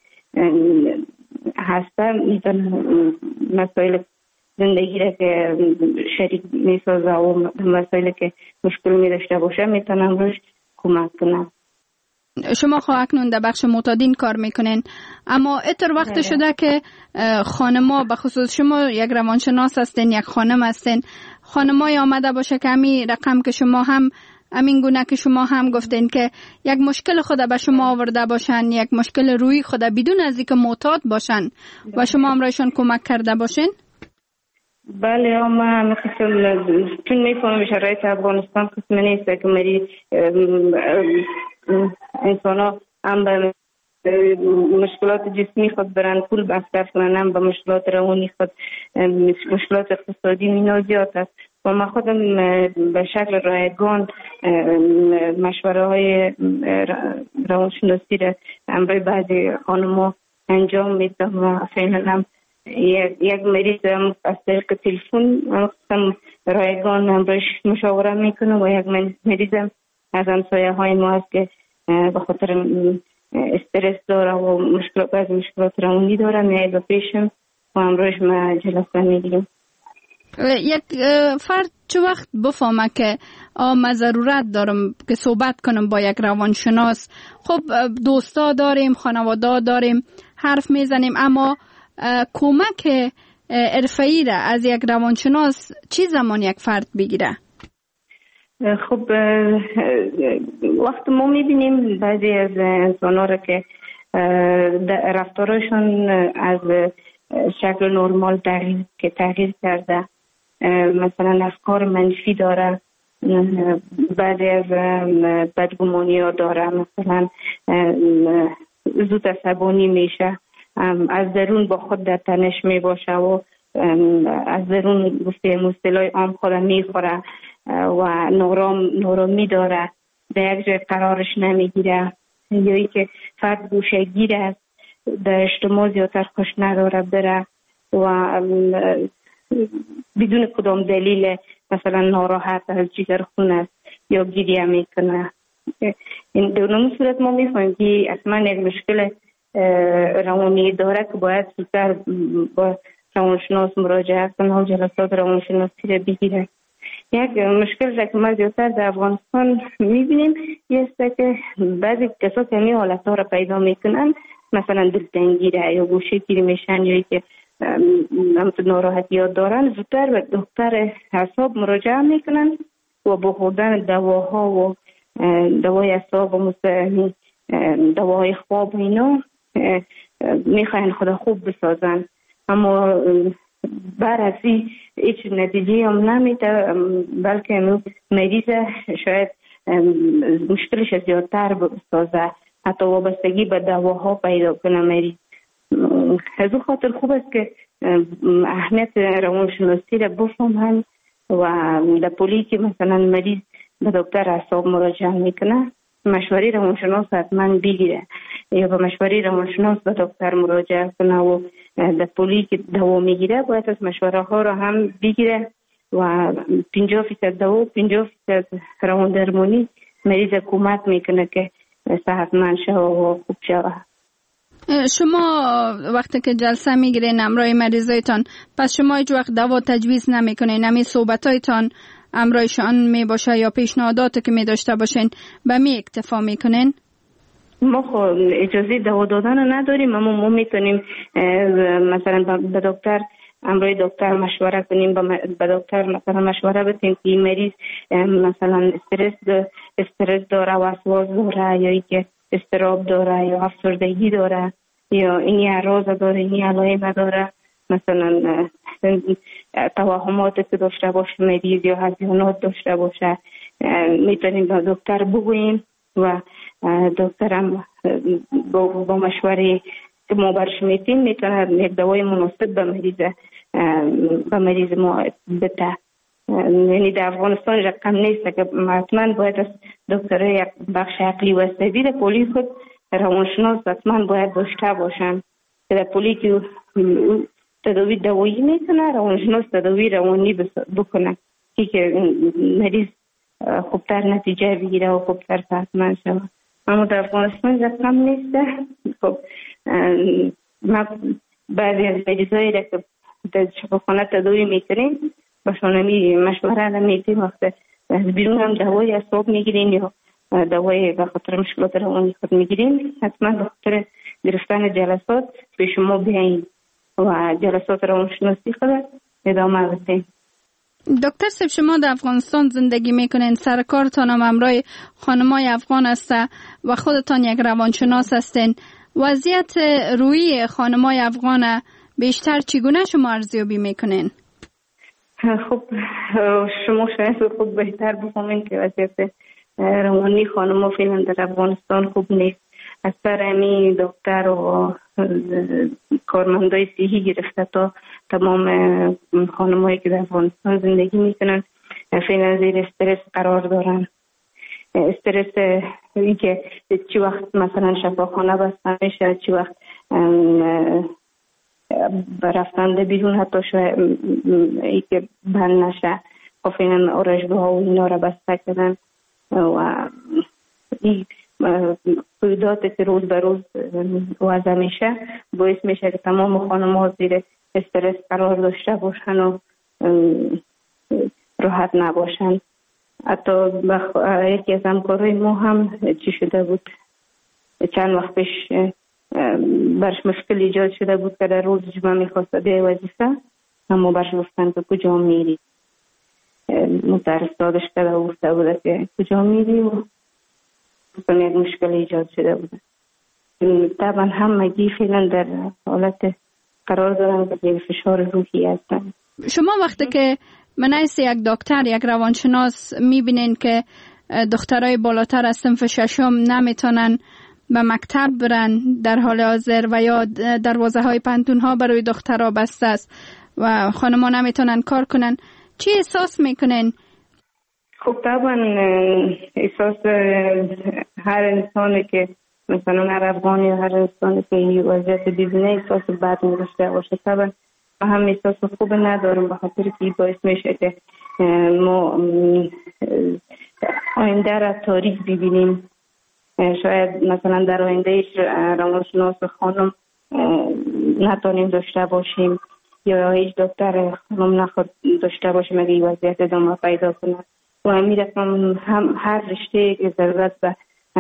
هسته میتونه مسائل زندگی را که شریک میسازه و مسائل که مشکل میداشته باشه میتونه روش کمک کنه. شما خواهد اکنون در بخش معتادین کار میکنین، اما اتر وقت شده که خانما به خصوص شما یک روانشناس هستین، یک خانم هستین، خانمای آمده باشه که همین رقم که شما هم همین گونه که شما هم گفتین که یک مشکل خود به شما آورده باشن، یک مشکل روی خود بدون از اینکه معتاد باشن و شما هم رایشان کمک کرده باشین؟ بله ما مثل چون میفهمم شرایط افغانستان قسم نیست که مری انسان ها هم به مشکلات جسمی خود برن پول مصرف کنن، هم به مشکلات روانی خود، مشکلات اقتصادی مینا زیاد است و ما خودم به شکل رایگان مشوره های روانشناسی را همراه بعضی خانم‌ها انجام میدم و فعلا هم یک مریض از طریق تلفن هم رایگان همراهش مشاوره میکنم و یک مریض از همسایه های ما هست که به خاطر استرس داره و مشکلات بعضی مشکلات روانی داره میای به پیشم و همراهش ما جلسه میگیریم. یک فرد چه وقت بفهمه که من ضرورت دارم که صحبت کنم با یک روانشناس؟ خب دوستا داریم، خانواده داریم، حرف میزنیم، اما کمک حرفه‌ای را از یک روانشناس چی زمان یک فرد بگیره؟ خب وقت ما میبینیم بعضی از انسان‌ها را که رفتارشون از شکل نرمال تغییر که تغییر کرده، مثلا افکار منفی داره، بعضی از بدگمانی ها داره، مثلا زود عصبانی میشه، از درون با خود در تنش می باشه و از درون گفته مصطلح عام خود میخوره و نورام نورامی داره، در یک جای قرارش نمیگیره، یا ای که فرد گوشه گیر است، در اجتماع زیادتر خوش نداره بره و بدون کدام دلیل مثلا ناراحت از جگر خون است یا گریه میکنه. این دونم صورت ما میفهمیم که اصلا یک مشکل روانی داره که باید زودتر با روانشناس مراجعه کنه و جلسات روانشناسی را بگیره. یک مشکل را که ما زیادتر در افغانستان میبینیم یه است که بعضی کسات همین حالت ها را پیدا میکنن، مثلا دلتنگی را یا گوشه گیری میشن یا که ناراحتی ها دارن، زودتر به دکتر اعصاب مراجعه میکنن و با خوردن دواها و دوای اعصاب و مثل دواهای خواب اینا میخواین خدا خوب بسازن، اما بررسی هیچ نتیجه هم نمیده، بلکه مریض شاید مشکلش زیادتر بسازه، حتی وابستگی به دواها پیدا کنه مریض. از اون خاطر خوب است که اهمیت روانشناسی را بفهمن و در پولی که مثلا مریض به دکتر اعصاب مراجعه میکنه مشوره روانشناس حتما بگیره یا به مشوره روانشناس به دکتر مراجعه کنه و در پولی که دوا میگیره باید از مشوره ها را هم بگیره و پنجاه فیصد دوا و پنجاه فیصد روان درمانی مریض کمک میکنه که صحتمند شود و خوب شود. شما وقتی که جلسه میگیرین همراه مریضایتان، پس شما هیچ وقت دوا تجویز نمیکنین؟ همین صحبتایتان همراهشان می باشه یا پیشنهاداتی که می داشته باشین به می اکتفا میکنین؟ ما خب اجازه دوا دادن نداریم، اما ما میتونیم مثلا به دکتر همراه دکتر مشوره کنیم، به دکتر مثلا مشوره بدیم که مریض مثلا استرس استرس داره، وسواس داره یا اینکه استراب داره یا افسردگی داره یا این اعراض داره، این علائم داره، مثلا توهماتی که داشته باشه مریض یا هزیانات داشته باشه میتونیم به دکتر بگوییم و دکتر هم با مشوره که ما برش میتیم میتونه یک دوای مناسب به مریض به مریض ما بده. یعنی در افغانستان رقم نیست که حتما باید از دکتر یک بخش عقلی و عصبی در پولی خود روانشناس حتما باید داشته باشن که در پولی که تداوی دوایی میکنه روانشناس تداوی روانی بکنه که مریض خوبتر نتیجه بگیره و خوبتر صحتمند شود. اما در افغانستان رقم نیست. خب ما بعضی از مریضایی را که در شفاخانه تداوی میکنیم باشون همی مشوره نمیدیم، وقت بیرون هم دوای اعصاب میگیریم یا دوای به خاطر مشکلات روانی خود میگیریم، حتما به خاطر گرفتن جلسات به شما بیاییم و جلسات روانشناسی خود ادامه بدیم. دکتر صاحب، شما در افغانستان زندگی میکنین، سر کارتان هم همراه خانمای افغان است و خودتان یک روانشناس هستین. وضعیت روحی خانمای افغان بیشتر چگونه شما ارزیابی میکنین؟ خب شما شاید خود بهتر بفهمین که وضعیت روانی خانم‌ها فعلا در افغانستان خوب نیست. از سر امی دکتر و کارمندای صحی گرفته تا تمام خانم‌هایی که در افغانستان زندگی میکنن فعلا زیر استرس قرار دارن. استرس این که چی وقت مثلا شفاخانه بسته میشه، چی وقت رفتنده بیرون حتی شاید ای که بند نشه، فعلا آرایشگاه ها و اینا را بسته کردن و این قیودات که روز به روز وضع میشه باعث میشه که تمام خانم ها زیر استرس قرار داشته باشن و راحت نباشن. حتی یکی از همکارای ما هم چی شده بود، چند وقت پیش برش مشکل ایجاد شده بود که در روز جمعه میخواست بیای وظیفه، اما برش گفتن که کجا میری، مدرس دادش کرده و گفته بوده که کجا میری و یک مشکل ایجاد شده بوده. طبعا همگی فعلا در حالت قرار دارن که زیر فشار روحی هستن. شما وقتی که منعیس یک دکتر، یک روانشناس میبینین که دخترای بالاتر از صنف ششم نمیتونن به مکتب برن در حال حاضر و یا دروازه های پنتون ها برای دخترها بسته است و خانم‌ها نمیتونن کار کنن، چی احساس میکنین؟ خب طبعا احساس هر انسانی که مثلا هر افغانی یا هر انسانی که این وضعیت ببینه احساس بد می‌داشته باشه. طبعا ما هم احساس خوب ندارم به خاطر که باعث میشه که ما آینده را تاریک ببینیم. شاید مثلا در آینده روانشناس خانم نتونیم داشته باشیم یا هیچ دکتر خانم نخواد داشته باشیم اگه این وضعیت ادامه پیدا کنه. و همین رقم هم هر رشته که ضرورت به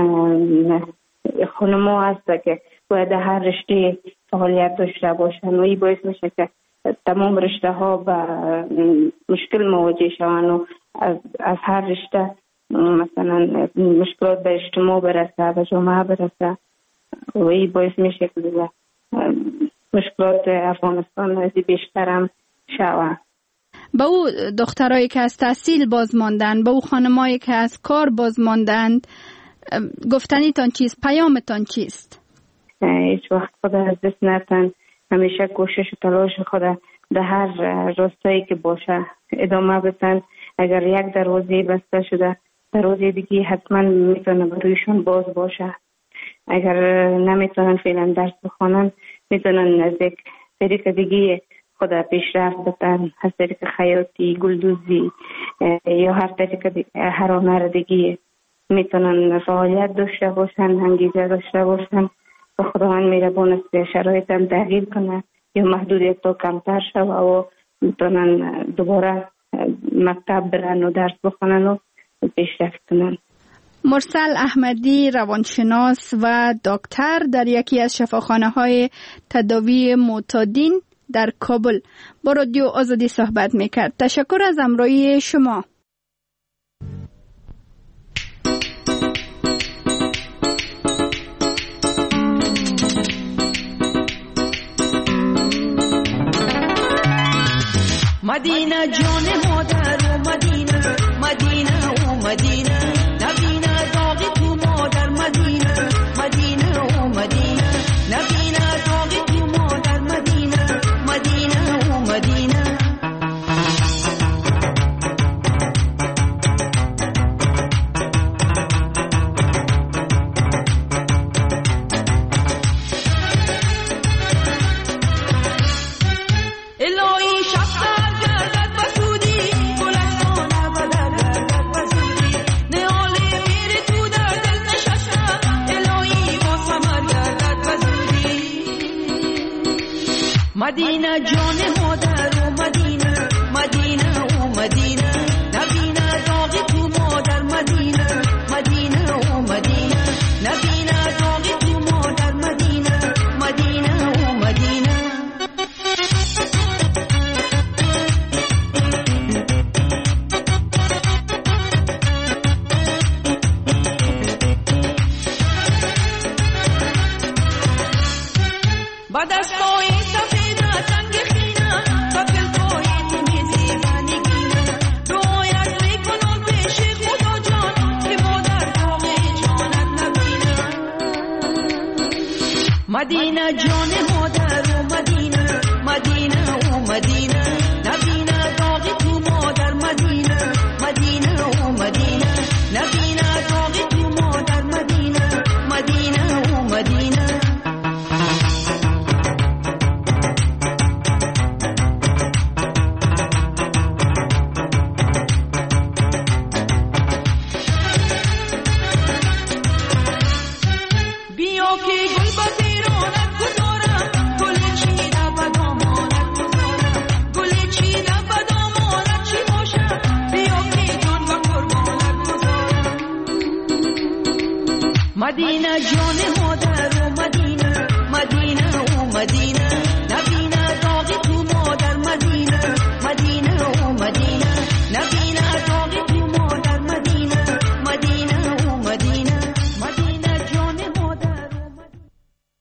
خانم ها هست که باید هر رشته فعالیت داشته باشن و این باعث میشه که تمام رشته ها به مشکل مواجه شوند و از, از هر رشته مثلا مشکلات به اجتماع برسه، به جامعه برسه و این باعث میشه که مشکلات افغانستان از بیشتر هم شود. با او دخترایی که از تحصیل باز ماندن، با او خانمایی که از کار باز ماندند، گفتنیتان چیست؟ پیامتان چیست؟ هیچ وقت خود از دست نتن، همیشه کوشش و تلاش خود در هر راستایی که باشه ادامه بدن. اگر یک دروازه بسته شده دروازه دیگه حتما میتونه برویشون باز باشه. اگر نمیتونن فعلا درس بخونن میتونن از یک طریق دیگه خود پیشرفت بدن، از طریق خیاطی، گلدوزی یا هر طریق هر هنر دیگه میتونن فعالیت داشته باشن، انگیزه داشته باشن و خداوند مهربان است شرایط هم تغییر کنه یا محدودیت تا کمتر شوه و میتونن دوباره مکتب برن و درس بخونن و پیشرفت کنن. مرسل احمدی، روانشناس و دکتر در یکی از شفاخانه های تداوی معتادین در کابل با رادیو آزادی صحبت میکرد. تشکر از همراهی شما. مدینه جان مادر و مدینه، مدینه و مدینه، نبینه داغی تو مادر مدینه، مدینه و مدینه، نبینه داغی تو مادر مدینه، مدینه و مدینه. مدینه جان مادر و مدینه، مدینه و مدینه، نبینه داغی تو مادر مدینه، مدینه و مدینه، نبینه داغی تو مادر مدینه، مدینه و مدینه. و دستای سفید سنگ خینه و پلکای تیمی زیبانگینه رویت میکنم پیش خدا جان که مادر باغ جانت نبینه مدینه جان مادر و مدینه مدینه و مدینه نبینه داغی تو مادر مدینه مدینه و مدینه نبینه داغی تو مادر مدینه مدینه و مدینه بیا که گل با پیرانت گذارم گل چیده و دامانت گذارم گل چیده و دامانت چی باشم بیا که جان و قربانت گذارم مدینه جان مادر